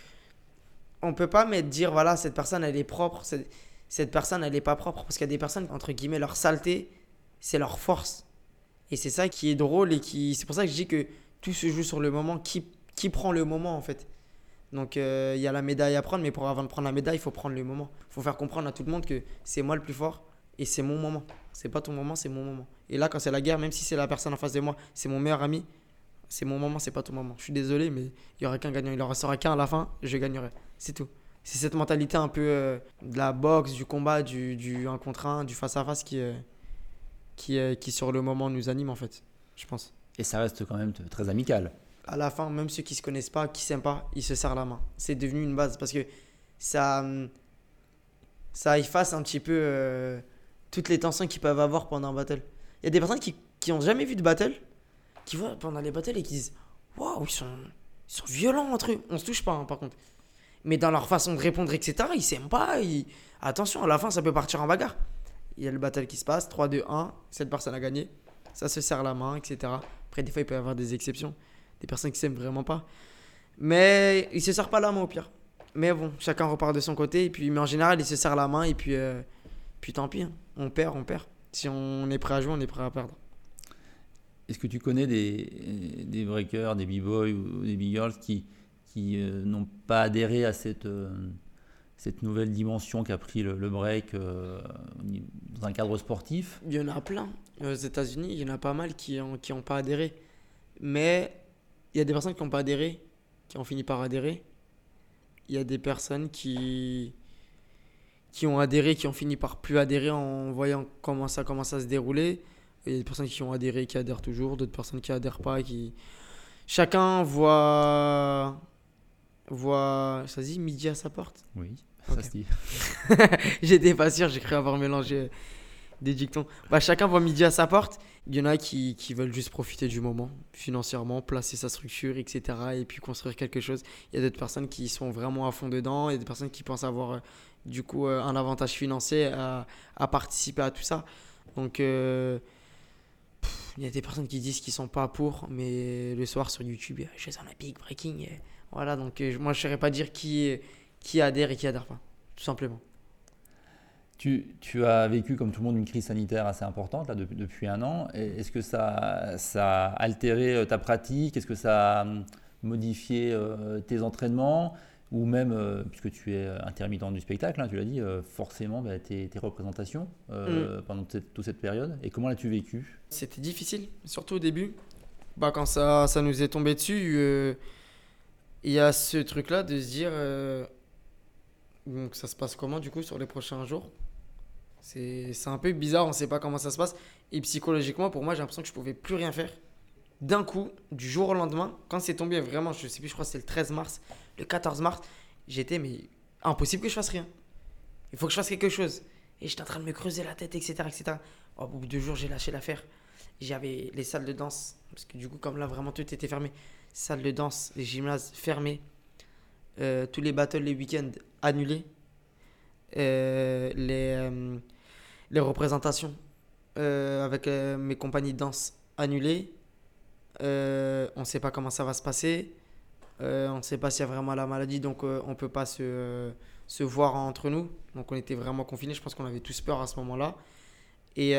[SPEAKER 2] on ne peut pas dire, voilà, cette personne, elle est propre. Cette personne, elle n'est pas propre. Parce qu'il y a des personnes, entre guillemets, leur saleté, c'est leur force. Et c'est ça qui est drôle. C'est pour ça que je dis que tout se joue sur le moment. Qui prend le moment, en fait. Donc, il y a la médaille à prendre, mais avant de prendre la médaille, il faut prendre le moment. Il faut faire comprendre à tout le monde que c'est moi le plus fort et c'est mon moment. C'est pas ton moment, c'est mon moment. Et là, quand c'est la guerre, même si c'est la personne en face de moi, c'est mon meilleur ami, c'est mon moment, c'est pas ton moment. Je suis désolé, mais il n'y aura qu'un gagnant. Il en restera qu'un à la fin, je gagnerai. C'est tout. C'est cette mentalité un peu de la boxe, du combat, du 1 contre 1, du face à face qui sur le moment nous anime, en fait, je pense.
[SPEAKER 1] Et ça reste quand même très amical.
[SPEAKER 2] À la fin, même ceux qui se connaissent pas, qui s'aiment pas, ils se serrent la main. C'est devenu une base parce que ça, ça efface un petit peu toutes les tensions qu'ils peuvent avoir pendant un battle. Il y a des personnes qui ont jamais vu de battle, qui voient pendant les battles et qui disent waouh, ils sont violents entre eux. On se touche pas, hein, par contre. Mais dans leur façon de répondre, etc., ils s'aiment pas. Attention, à la fin, ça peut partir en bagarre. Il y a le battle qui se passe, 3, 2, 1, cette personne a gagné. Ça se serre la main, etc. Après, des fois, il peut y avoir des exceptions. Des personnes qui s'aiment vraiment pas. Mais ils se serrent pas la main au pire. Mais bon, chacun repart de son côté. Mais en général, ils se serrent la main et puis tant pis, hein. On perd, on perd. Si on est prêt à jouer, on est prêt à perdre.
[SPEAKER 1] Est-ce que tu connais des breakers, des b-boys ou des b-girls qui n'ont pas adhéré à cette nouvelle dimension qu'a pris le break dans un cadre sportif?
[SPEAKER 2] Il y en a plein. Aux États-Unis, il y en a pas mal qui ont pas adhéré. Mais il y a des personnes qui n'ont pas adhéré, qui ont fini par adhérer. Il y a des personnes qui ont adhéré, qui ont fini par plus adhérer en voyant comment ça commence à se dérouler. Il y a des personnes qui ont adhéré, qui adhèrent toujours, d'autres personnes qui adhèrent pas, chacun voit, ça se dit midi à sa porte.
[SPEAKER 1] Oui,
[SPEAKER 2] okay.
[SPEAKER 1] Ça se dit.
[SPEAKER 2] J'étais pas sûr, j'ai cru avoir mélangé des dictons. Chacun voit midi à sa porte. Il y en a qui veulent juste profiter du moment, financièrement, placer sa structure, etc. et puis construire quelque chose. Il y a d'autres personnes qui sont vraiment à fond dedans. Il y a des personnes qui pensent avoir du coup un avantage financier à participer à tout ça. Donc, il y a des personnes qui disent qu'ils sont pas pour, mais le soir sur YouTube, il y a Jeux Olympiques, Breaking. Voilà, donc moi je ne saurais pas dire qui adhère et qui adhère pas, tout simplement.
[SPEAKER 1] Tu as vécu, comme tout le monde, une crise sanitaire assez importante là, depuis un an. Est-ce que ça a altéré ta pratique? Est-ce que ça a modifié tes entraînements? Ou même, puisque tu es intermittent du spectacle, hein, tu l'as dit, forcément tes représentations pendant toute cette période. Et comment l'as-tu vécu?
[SPEAKER 2] C'était difficile, surtout au début. Quand ça nous est tombé dessus, il y a ce truc-là de se dire donc ça se passe comment du coup sur les prochains jours. C'est un peu bizarre, on ne sait pas comment ça se passe. Et psychologiquement, pour moi, j'ai l'impression que je ne pouvais plus rien faire. D'un coup, du jour au lendemain, quand c'est tombé vraiment, je ne sais plus, je crois que c'était le 13 mars, le 14 mars, j'étais, mais impossible que je fasse rien. Il faut que je fasse quelque chose. Et j'étais en train de me creuser la tête, etc. etc. Au bout de 2 jours, j'ai lâché l'affaire. J'avais les salles de danse, parce que du coup, comme là, vraiment, tout était fermé. Salles de danse, les gymnases fermés. Tous les battles, les week-ends annulés. Les représentations avec mes compagnies de danse annulées. On ne sait pas comment ça va se passer. On ne sait pas s'il y a vraiment la maladie, donc on ne peut pas se voir entre nous. Donc on était vraiment confinés. Je pense qu'on avait tous peur à ce moment-là. Et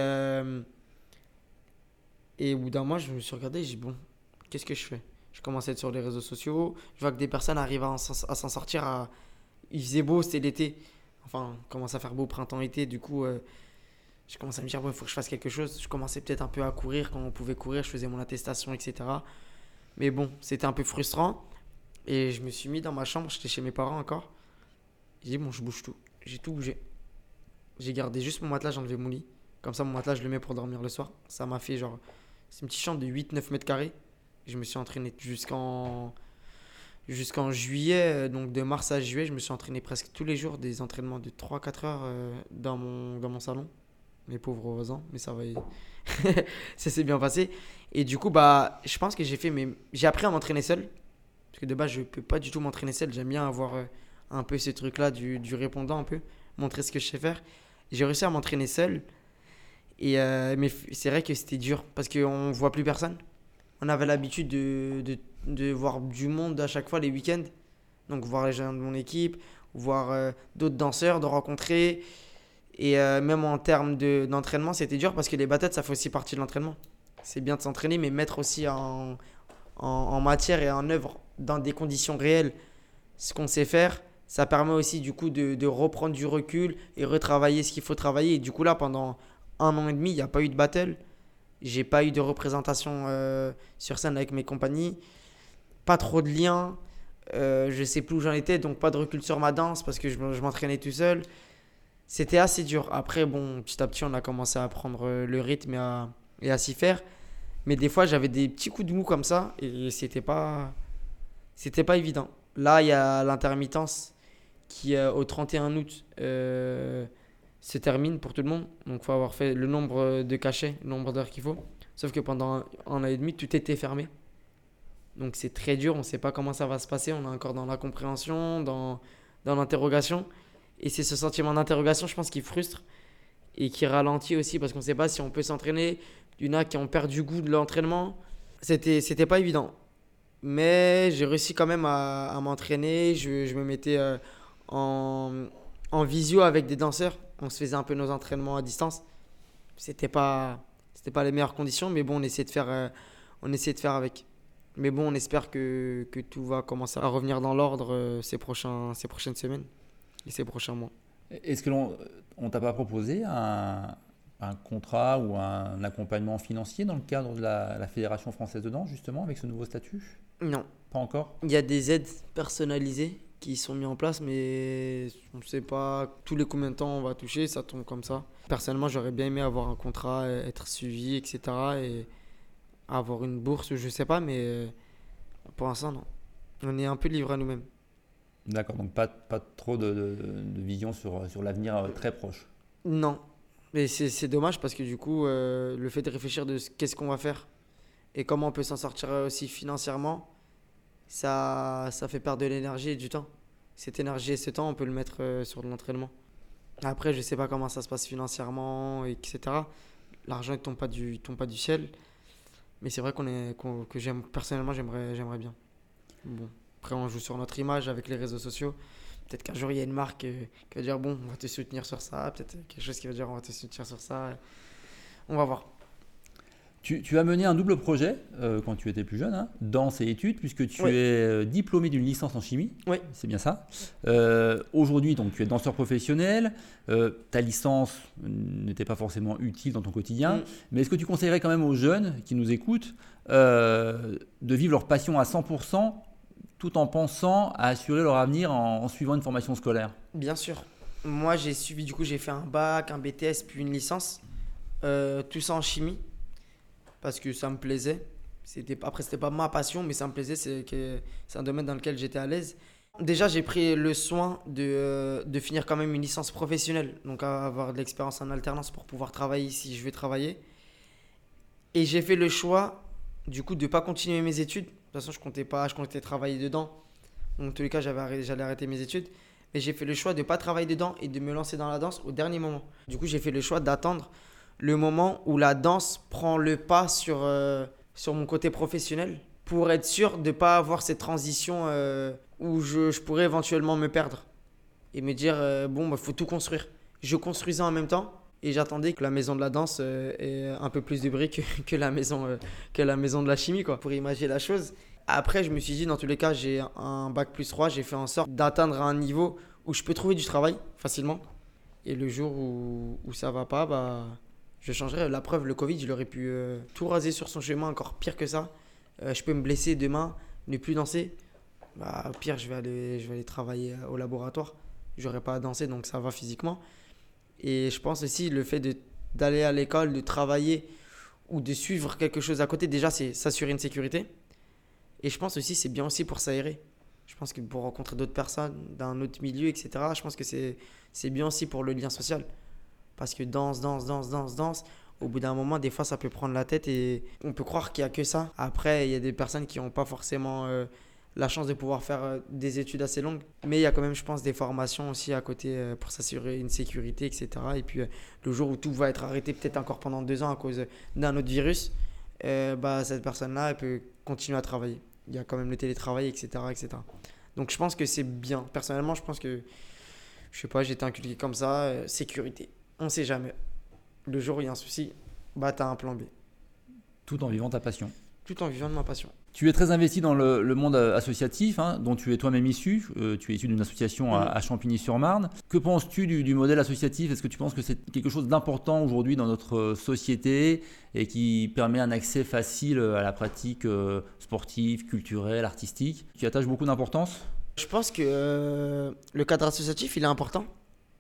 [SPEAKER 2] au bout d'un mois, je me suis regardé et j'ai dit bon, qu'est-ce que je fais? Je commence à être sur les réseaux sociaux. Je vois que des personnes arrivent à s'en sortir. Il faisait beau, c'était l'été. Enfin, il commence à faire beau printemps-été. Du coup, je commence à me dire il faut que je fasse quelque chose. Je commençais peut-être un peu à courir quand on pouvait courir. Je faisais mon attestation, etc. Mais bon, c'était un peu frustrant. Et je me suis mis dans ma chambre. J'étais chez mes parents encore. J'ai dit bon, je bouge tout. J'ai tout bougé. J'ai gardé juste mon matelas, j'ai enlevé mon lit. Comme ça, mon matelas, je le mets pour dormir le soir. Ça m'a fait genre... C'est une petite chambre de 8-9 mètres carrés. Je me suis entraîné jusqu'en juillet. Donc de mars à juillet, je me suis entraîné presque tous les jours. Des entraînements de 3-4 heures dans mon salon. Mes pauvres voisins. Mais ça va... ça s'est bien passé. Et du coup, je pense que j'ai appris à m'entraîner seul. Parce que de base, je ne peux pas du tout m'entraîner seul. J'aime bien avoir un peu ce truc-là du répondant un peu. Montrer ce que je sais faire. J'ai réussi à m'entraîner seul. Mais c'est vrai que c'était dur parce qu'on ne voit plus personne. On avait l'habitude de voir du monde à chaque fois les week-ends. Donc voir les gens de mon équipe, voir d'autres danseurs, de rencontrer. Et même en termes d'entraînement, c'était dur parce que les battles, ça fait aussi partie de l'entraînement. C'est bien de s'entraîner, mais mettre aussi en matière et en œuvre dans des conditions réelles ce qu'on sait faire. Ça permet aussi du coup de reprendre du recul et retravailler ce qu'il faut travailler. Et du coup là, pendant 1 an et demi, il n'y a pas eu de battle. J'ai pas eu de représentation sur scène avec mes compagnies. Pas trop de liens. Je sais plus où j'en étais, donc pas de recul sur ma danse parce que je m'entraînais tout seul. C'était assez dur. Après, bon, petit à petit, on a commencé à prendre le rythme et à s'y faire. Mais des fois, j'avais des petits coups de mou comme ça et c'était pas évident. Là, il y a l'intermittence qui, au 31 août, se termine pour tout le monde. Donc, il faut avoir fait le nombre de cachets, le nombre d'heures qu'il faut. Sauf que pendant un an et demi, tout était fermé. Donc, c'est très dur. On ne sait pas comment ça va se passer. On est encore dans l'incompréhension, dans l'interrogation. Et c'est ce sentiment d'interrogation, je pense, qui frustre et qui ralentit aussi parce qu'on ne sait pas si on peut s'entraîner. Il y en a qui ont perdu goût de l'entraînement. C'était pas évident. Mais j'ai réussi quand même à m'entraîner. Je me mettais en visio avec des danseurs. On se faisait un peu nos entraînements à distance. C'était pas les meilleures conditions, mais bon, on essayait de faire avec. Mais bon, on espère que tout va commencer à revenir dans l'ordre ces prochaines semaines et ces prochains mois.
[SPEAKER 1] Est-ce que on t'a pas proposé un contrat ou un accompagnement financier dans le cadre de la Fédération française de danse, justement, avec ce nouveau statut?
[SPEAKER 2] Non.
[SPEAKER 1] Pas encore?
[SPEAKER 2] Il y a des aides personnalisées qui sont mises en place, mais on ne sait pas tous les combien de temps on va toucher, ça tombe comme ça. Personnellement, j'aurais bien aimé avoir un contrat, être suivi, etc. et avoir une bourse, je sais pas, mais pour l'instant, non. On est un peu livré à nous-mêmes.
[SPEAKER 1] D'accord, donc pas trop de vision sur l'avenir très proche.
[SPEAKER 2] Non. Mais c'est dommage parce que du coup, le fait de réfléchir de qu'est-ce qu'on va faire et comment on peut s'en sortir aussi financièrement, ça fait perdre de l'énergie et du temps. Cette énergie et ce temps, on peut le mettre sur de l'entraînement. Après, je sais pas comment ça se passe financièrement, etc. L'argent ne tombe pas du ciel. Mais c'est vrai que personnellement, j'aimerais bien. Bon. Après, on joue sur notre image avec les réseaux sociaux. Peut-être qu'un jour, il y a une marque qui va dire bon, on va te soutenir sur ça. Peut-être quelque chose qui va dire on va te soutenir sur ça. On va voir.
[SPEAKER 1] Tu as mené un double projet quand tu étais plus jeune, hein, danse et études, puisque tu
[SPEAKER 2] Oui.
[SPEAKER 1] es diplômé d'une licence en chimie.
[SPEAKER 2] Oui.
[SPEAKER 1] C'est bien ça. Aujourd'hui, donc, tu es danseur professionnel. Ta licence n'était pas forcément utile dans ton quotidien. Mais est-ce que tu conseillerais quand même aux jeunes qui nous écoutent de vivre leur passion à 100% tout en pensant à assurer leur avenir en suivant une formation scolaire?
[SPEAKER 2] Bien sûr. Moi, j'ai fait un bac, un BTS, puis une licence. Tout ça en chimie. Parce que ça me plaisait. Après, c'était pas ma passion, mais ça me plaisait. C'est un domaine dans lequel j'étais à l'aise. Déjà, j'ai pris le soin de finir quand même une licence professionnelle. Donc, avoir de l'expérience en alternance pour pouvoir travailler si je veux travailler. Et j'ai fait le choix, du coup, de ne pas continuer mes études. De toute façon, je comptais travailler dedans. Donc, en tous les cas, j'allais arrêter mes études. Mais j'ai fait le choix de ne pas travailler dedans et de me lancer dans la danse au dernier moment. Du coup, j'ai fait le choix d'attendre le moment où la danse prend le pas sur mon côté professionnel pour être sûr de ne pas avoir cette transition où je pourrais éventuellement me perdre et me dire bon, faut tout construire. Je construisais en même temps et j'attendais que la maison de la danse ait un peu plus de briques que la maison de la chimie, quoi, pour imaginer la chose. Après, je me suis dit, dans tous les cas, j'ai un bac plus 3, j'ai fait en sorte d'atteindre un niveau où je peux trouver du travail facilement. Et le jour où ça va pas, bah, je changerai. La preuve, le Covid, il aurait pu tout raser sur son chemin, encore pire que ça. Je peux me blesser demain, ne plus danser. Bah, au pire, je vais aller travailler au laboratoire. J'aurai pas à danser, donc ça va physiquement. Et je pense aussi le fait d'aller à l'école, de travailler ou de suivre quelque chose à côté, déjà, c'est s'assurer une sécurité. Et je pense aussi c'est bien aussi pour s'aérer. Je pense que pour rencontrer d'autres personnes d'un autre milieu, etc., je pense que c'est bien aussi pour le lien social. Parce que danse, au bout d'un moment, des fois, ça peut prendre la tête et on peut croire qu'il n'y a que ça. Après, il y a des personnes qui n'ont pas forcément la chance de pouvoir faire des études assez longues. Mais il y a quand même, je pense, des formations aussi à côté pour s'assurer une sécurité, etc. Et puis, le jour où tout va être arrêté, peut-être encore pendant 2 ans à cause d'un autre virus, bah, cette personne-là, elle peut continuer à travailler. Il y a quand même le télétravail, etc., etc. Donc, je pense que c'est bien. Personnellement, je pense que, je sais pas, j'ai été inculqué comme ça, sécurité. On ne sait jamais. Le jour où il y a un souci, bah, tu as un plan B.
[SPEAKER 1] Tout en vivant ta passion.
[SPEAKER 2] Tout en vivant de ma passion.
[SPEAKER 1] Tu es très investi dans le monde associatif, hein, dont tu es toi-même issu. Tu es issu d'une association à Champigny-sur-Marne. Que penses-tu du modèle associatif? Est-ce que tu penses que c'est quelque chose d'important aujourd'hui dans notre société et qui permet un accès facile à la pratique sportive, culturelle, artistique? Tu y attaches beaucoup d'importance?
[SPEAKER 2] Je pense que le cadre associatif, il est important.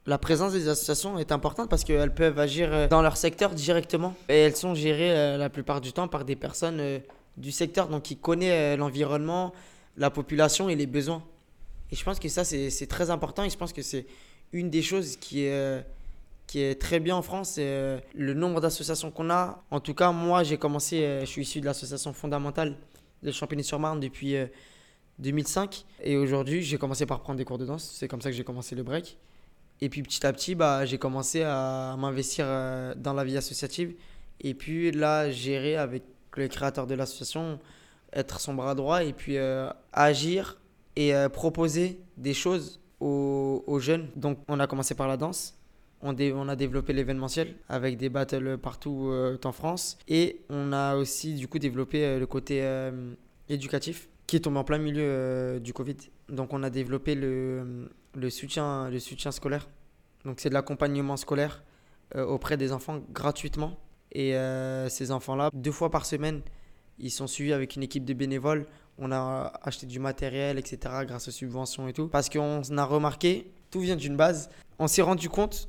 [SPEAKER 2] La présence des associations est importante parce qu'elles peuvent agir dans leur secteur directement. Et elles sont gérées la plupart du temps par des personnes du secteur, donc qui connaissent l'environnement, la population et les besoins. Et je pense que ça, c'est très important et je pense que c'est une des choses qui est très bien en France, c'est le nombre d'associations qu'on a. En tout cas, moi, j'ai commencé, je suis issu de l'association fondamentale de Champigny-sur-Marne depuis 2005. Et aujourd'hui, j'ai commencé par prendre des cours de danse. C'est comme ça que j'ai commencé le break. Et puis petit à petit, bah, j'ai commencé à m'investir dans la vie associative. Et puis là, gérer avec les créateurs de l'association, être son bras droit et puis agir et proposer des choses aux jeunes. Donc on a commencé par la danse. On a développé l'événementiel avec des battles partout en France. Et on a aussi du coup développé le côté éducatif qui est tombé en plein milieu du Covid. Donc on a développé le soutien scolaire. Donc c'est de l'accompagnement scolaire auprès des enfants gratuitement. Et ces enfants-là, 2 fois par semaine, ils sont suivis avec une équipe de bénévoles. On a acheté du matériel, etc. grâce aux subventions et tout. Parce qu'on a remarqué, tout vient d'une base. On s'est rendu compte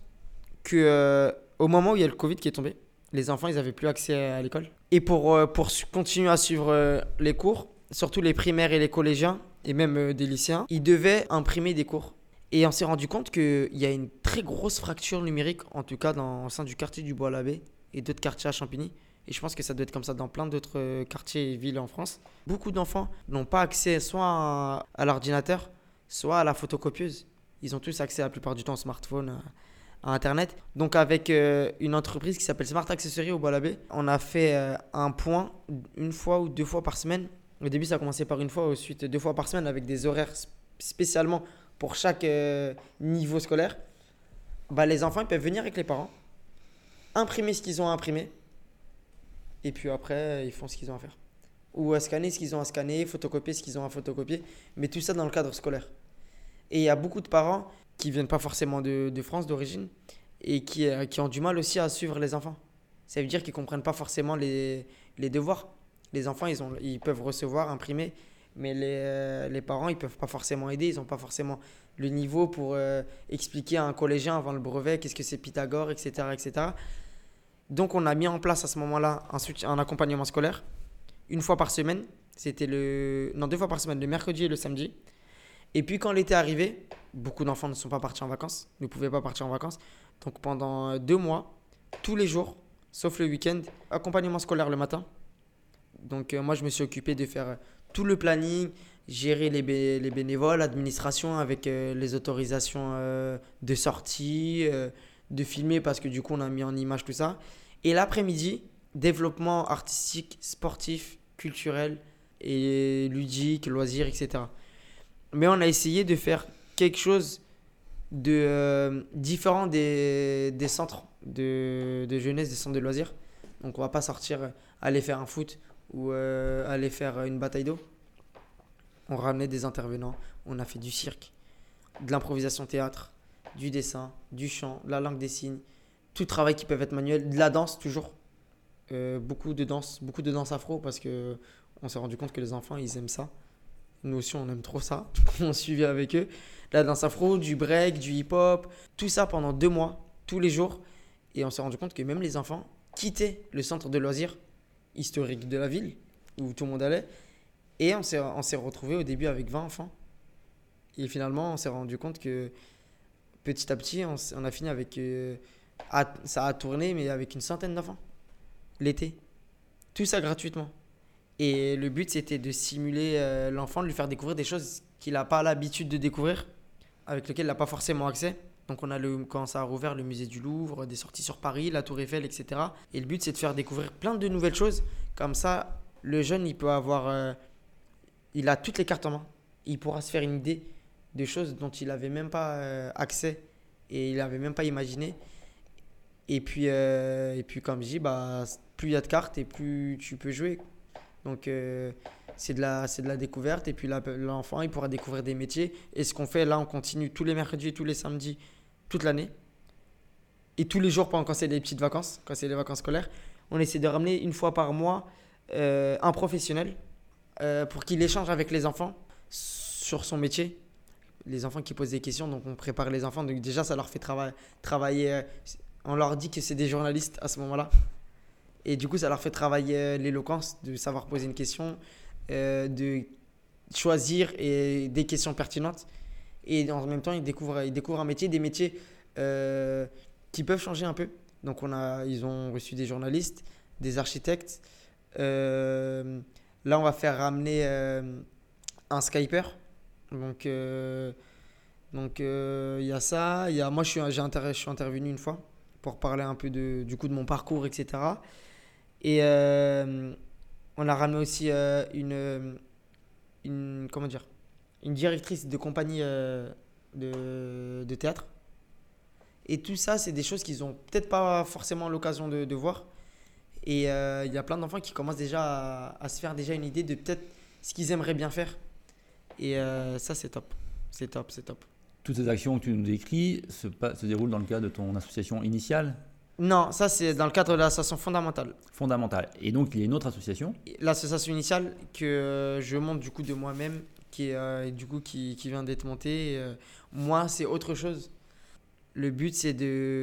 [SPEAKER 2] qu'au moment où il y a le Covid qui est tombé, les enfants, ils n'avaient plus accès à l'école. Et pour continuer à suivre les cours, surtout les primaires et les collégiens, et même des lycéens, ils devaient imprimer des cours. Et on s'est rendu compte qu'il y a une très grosse fracture numérique, en tout cas au sein du quartier du Bois-l'Abbé et d'autres quartiers à Champigny. Et je pense que ça doit être comme ça dans plein d'autres quartiers et villes en France. Beaucoup d'enfants n'ont pas accès soit à l'ordinateur, soit à la photocopieuse. Ils ont tous accès la plupart du temps au smartphone, à Internet. Donc avec une entreprise qui s'appelle Smart Accessories au Bois-l'Abbé, on a fait un point 1 fois ou 2 fois par semaine. Au début, ça a commencé par 1 fois, ensuite 2 fois par semaine avec des horaires spécialement pour chaque niveau scolaire. Bah, les enfants ils peuvent venir avec les parents, imprimer ce qu'ils ont à imprimer, et puis après, ils font ce qu'ils ont à faire. Ou à scanner ce qu'ils ont à scanner, photocopier ce qu'ils ont à photocopier, mais tout ça dans le cadre scolaire. Et il y a beaucoup de parents qui ne viennent pas forcément de France d'origine et qui ont du mal aussi à suivre les enfants. Ça veut dire qu'ils ne comprennent pas forcément les devoirs. Les enfants, ils peuvent recevoir, imprimer, mais les parents, ils ne peuvent pas forcément aider. Ils n'ont pas forcément le niveau pour expliquer à un collégien avant le brevet qu'est-ce que c'est Pythagore, etc., etc. Donc, on a mis en place à ce moment-là un accompagnement scolaire 1 fois par semaine. C'était 2 fois par semaine, le mercredi et le samedi. Et puis, quand l'été arrivait, beaucoup d'enfants ne sont pas partis en vacances, ne pouvaient pas partir en vacances. Donc, pendant 2 mois, tous les jours, sauf le week-end, accompagnement scolaire le matin. Donc, moi, je me suis occupé de faire tout le planning, gérer les bénévoles, l'administration avec les autorisations de sortie, de filmer parce que du coup, on a mis en image tout ça. Et l'après-midi, développement artistique, sportif, culturel et ludique, loisirs, etc. Mais on a essayé de faire quelque chose de différent des centres de jeunesse, des centres de loisirs. Donc, on ne va pas sortir, aller faire un foot ou aller faire une bataille d'eau. On ramenait des intervenants, on a fait du cirque, de l'improvisation théâtre, du dessin, du chant, de la langue des signes, tout travail qui peut être manuel, de la danse toujours. Beaucoup de danse afro parce qu'on s'est rendu compte que les enfants, ils aiment ça. Nous aussi, on aime trop ça. On suivait avec eux. La danse afro, du break, du hip-hop, tout ça pendant 2 mois, tous les jours. Et on s'est rendu compte que même les enfants quittaient le centre de loisirs historique de la ville où tout le monde allait. Et on s'est retrouvé au début avec 20 enfants. Et finalement, on s'est rendu compte que petit à petit, on a fini avec... ça a tourné, mais avec une centaine d'enfants. L'été. Tout ça gratuitement. Et le but, c'était de stimuler l'enfant, de lui faire découvrir des choses qu'il n'a pas l'habitude de découvrir, avec lesquelles il n'a pas forcément accès. Donc, quand ça a rouvert le musée du Louvre, des sorties sur Paris, la Tour Eiffel, etc. Et le but, c'est de faire découvrir plein de nouvelles choses. Comme ça, le jeune, il peut avoir... il a toutes les cartes en main. Il pourra se faire une idée de choses dont il n'avait même pas accès et il n'avait même pas imaginé. Et puis comme je dis, bah, plus il y a de cartes et plus tu peux jouer. Donc, c'est de la découverte. Et puis, l'enfant, il pourra découvrir des métiers. Et ce qu'on fait là, on continue tous les mercredis, tous les samedis, toute l'année. Et tous les jours, quand c'est les petites vacances, quand c'est les vacances scolaires, on essaie de ramener 1 fois par mois un professionnel pour qu'il échange avec les enfants sur son métier. les enfants qui posent des questions, donc on prépare les enfants. Donc déjà, ça leur fait travailler. On leur dit que c'est des journalistes à ce moment-là. Et du coup, ça leur fait travailler l'éloquence, de savoir poser une question, de choisir et des questions pertinentes. Et en même temps, ils découvrent un métier, des métiers qui peuvent changer un peu. Donc ils ont reçu des journalistes, des architectes. Là, on va faire ramener un Skyper. Donc, il y a ça. Moi, je suis intervenu une fois pour parler un peu du coup de mon parcours, etc. Et on a ramené aussi comment dire, une directrice de compagnie de théâtre. Et tout ça, c'est des choses qu'ils n'ont peut-être pas forcément l'occasion de voir. Et il y a plein d'enfants qui commencent déjà à se faire déjà une idée de peut-être ce qu'ils aimeraient bien faire. Et ça, c'est top. C'est top, c'est top.
[SPEAKER 1] Toutes ces actions que tu nous décris se déroulent dans le cadre de ton association initiale?
[SPEAKER 2] Non, ça, c'est dans le cadre de l'association fondamentale.
[SPEAKER 1] Fondamentale. Et donc, il y a une autre association?
[SPEAKER 2] L'association initiale que je monte du coup de moi-même, qui vient d'être montée. Moi, c'est autre chose. Le but, c'est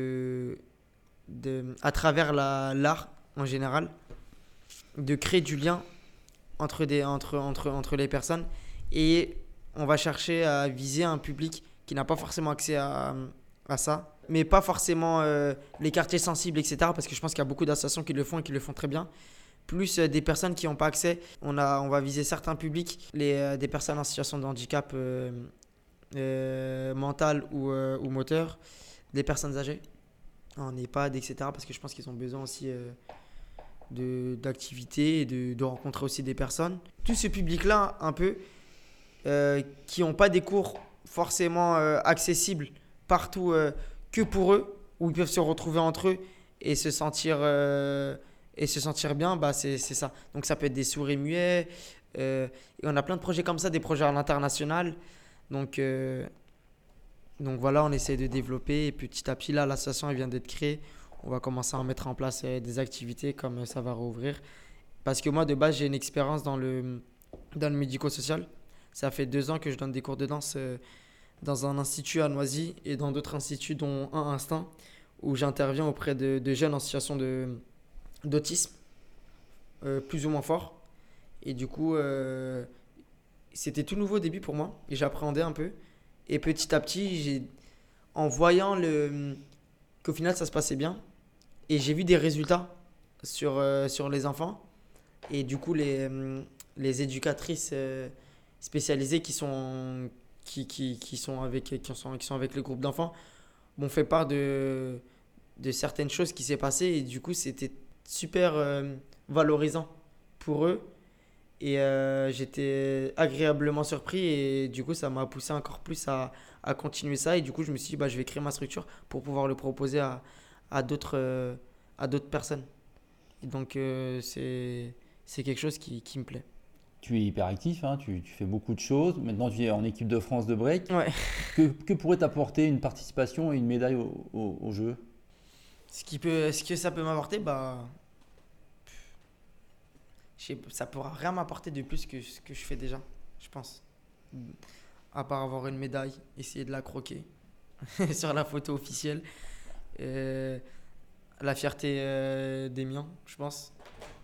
[SPEAKER 2] à travers l'art en général, de créer du lien entre les personnes. Et on va chercher à viser un public qui n'a pas forcément accès à ça, mais pas forcément les quartiers sensibles, etc. Parce que je pense qu'il y a beaucoup d'associations qui le font et qui le font très bien. Plus des personnes qui n'ont pas accès. On va viser certains publics, des personnes en situation de handicap mental ou moteur, des personnes âgées en EHPAD, etc. Parce que je pense qu'ils ont besoin aussi d'activités et de rencontrer aussi des personnes. Tout ce public-là, un peu, qui n'ont pas des cours forcément accessibles partout que pour eux, où ils peuvent se retrouver entre eux et se sentir bien, bah c'est ça. Donc ça peut être des sourds et muets. Et on a plein de projets comme ça, des projets à l'international. Donc voilà, on essaie de développer. Et petit à petit, là, l'association elle vient d'être créée. On va commencer à mettre en place des activités comme ça va rouvrir. Parce que moi, de base, j'ai une expérience dans le médico-social. Ça fait 2 ans que je donne des cours de danse dans un institut à Noisy et dans d'autres instituts, dont un Instinct, où j'interviens auprès de jeunes en situation d'autisme, plus ou moins fort. Et du coup, c'était tout nouveau au début pour moi et j'appréhendais un peu. Et petit à petit, en voyant qu'au final ça se passait bien, et j'ai vu des résultats sur les enfants. Et du coup, les éducatrices spécialisées qui sont avec le groupe d'enfants m'ont fait part de certaines choses qui s'est passées. Et du coup, c'était super valorisant pour eux. Et j'étais agréablement surpris et du coup ça m'a poussé encore plus à continuer ça. Et du coup je me suis dit je vais créer ma structure pour pouvoir le proposer à d'autres personnes. Et donc c'est quelque chose qui me plaît.
[SPEAKER 1] Tu es hyper actif, hein, tu fais beaucoup de choses. Maintenant tu es en équipe de France de break.
[SPEAKER 2] Ouais.
[SPEAKER 1] Que pourrait t'apporter une participation et une médaille au jeu?
[SPEAKER 2] Ce que ça peut m'apporter, ça pourra rien m'apporter de plus que ce que je fais déjà, je pense. À part avoir une médaille, essayer de la croquer sur la photo officielle. La fierté des miens, je pense.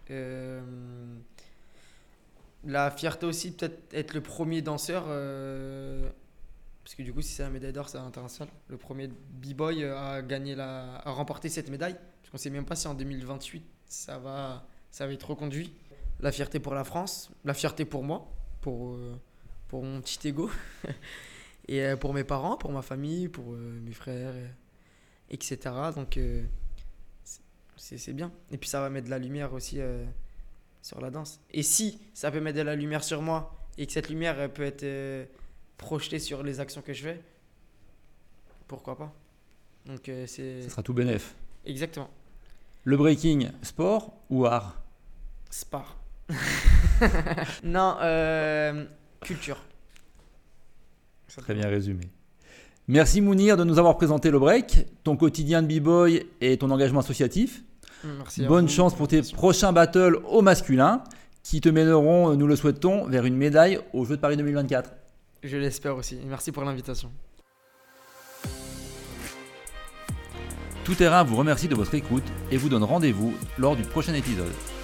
[SPEAKER 2] La fierté aussi, peut-être être le premier danseur. Parce que du coup, si c'est la médaille d'or, c'est international. Le premier b-boy à remporter cette médaille. Parce qu'on ne sait même pas si en 2028, ça va être reconduit. La fierté pour la France, la fierté pour moi, pour mon petit ego, et pour mes parents, pour ma famille, pour mes frères, etc. Donc c'est bien. Et puis ça va mettre de la lumière aussi sur la danse. Et si ça peut mettre de la lumière sur moi et que cette lumière peut être projetée sur les actions que je fais, pourquoi pas. Donc
[SPEAKER 1] Ça sera tout bénef.
[SPEAKER 2] Exactement.
[SPEAKER 1] Le breaking, sport ou art?
[SPEAKER 2] Sport. Non, culture.
[SPEAKER 1] Très bien résumé. Merci Mounir de nous avoir présenté le break, ton quotidien de b-boy et ton engagement associatif.
[SPEAKER 2] Merci.
[SPEAKER 1] Bonne chance pour tes prochains battles au masculin qui te mèneront, nous le souhaitons, vers une médaille aux Jeux de Paris 2024.
[SPEAKER 2] Je l'espère aussi. Merci pour l'invitation.
[SPEAKER 1] Tout Terrain vous remercie de votre écoute et vous donne rendez-vous lors du prochain épisode.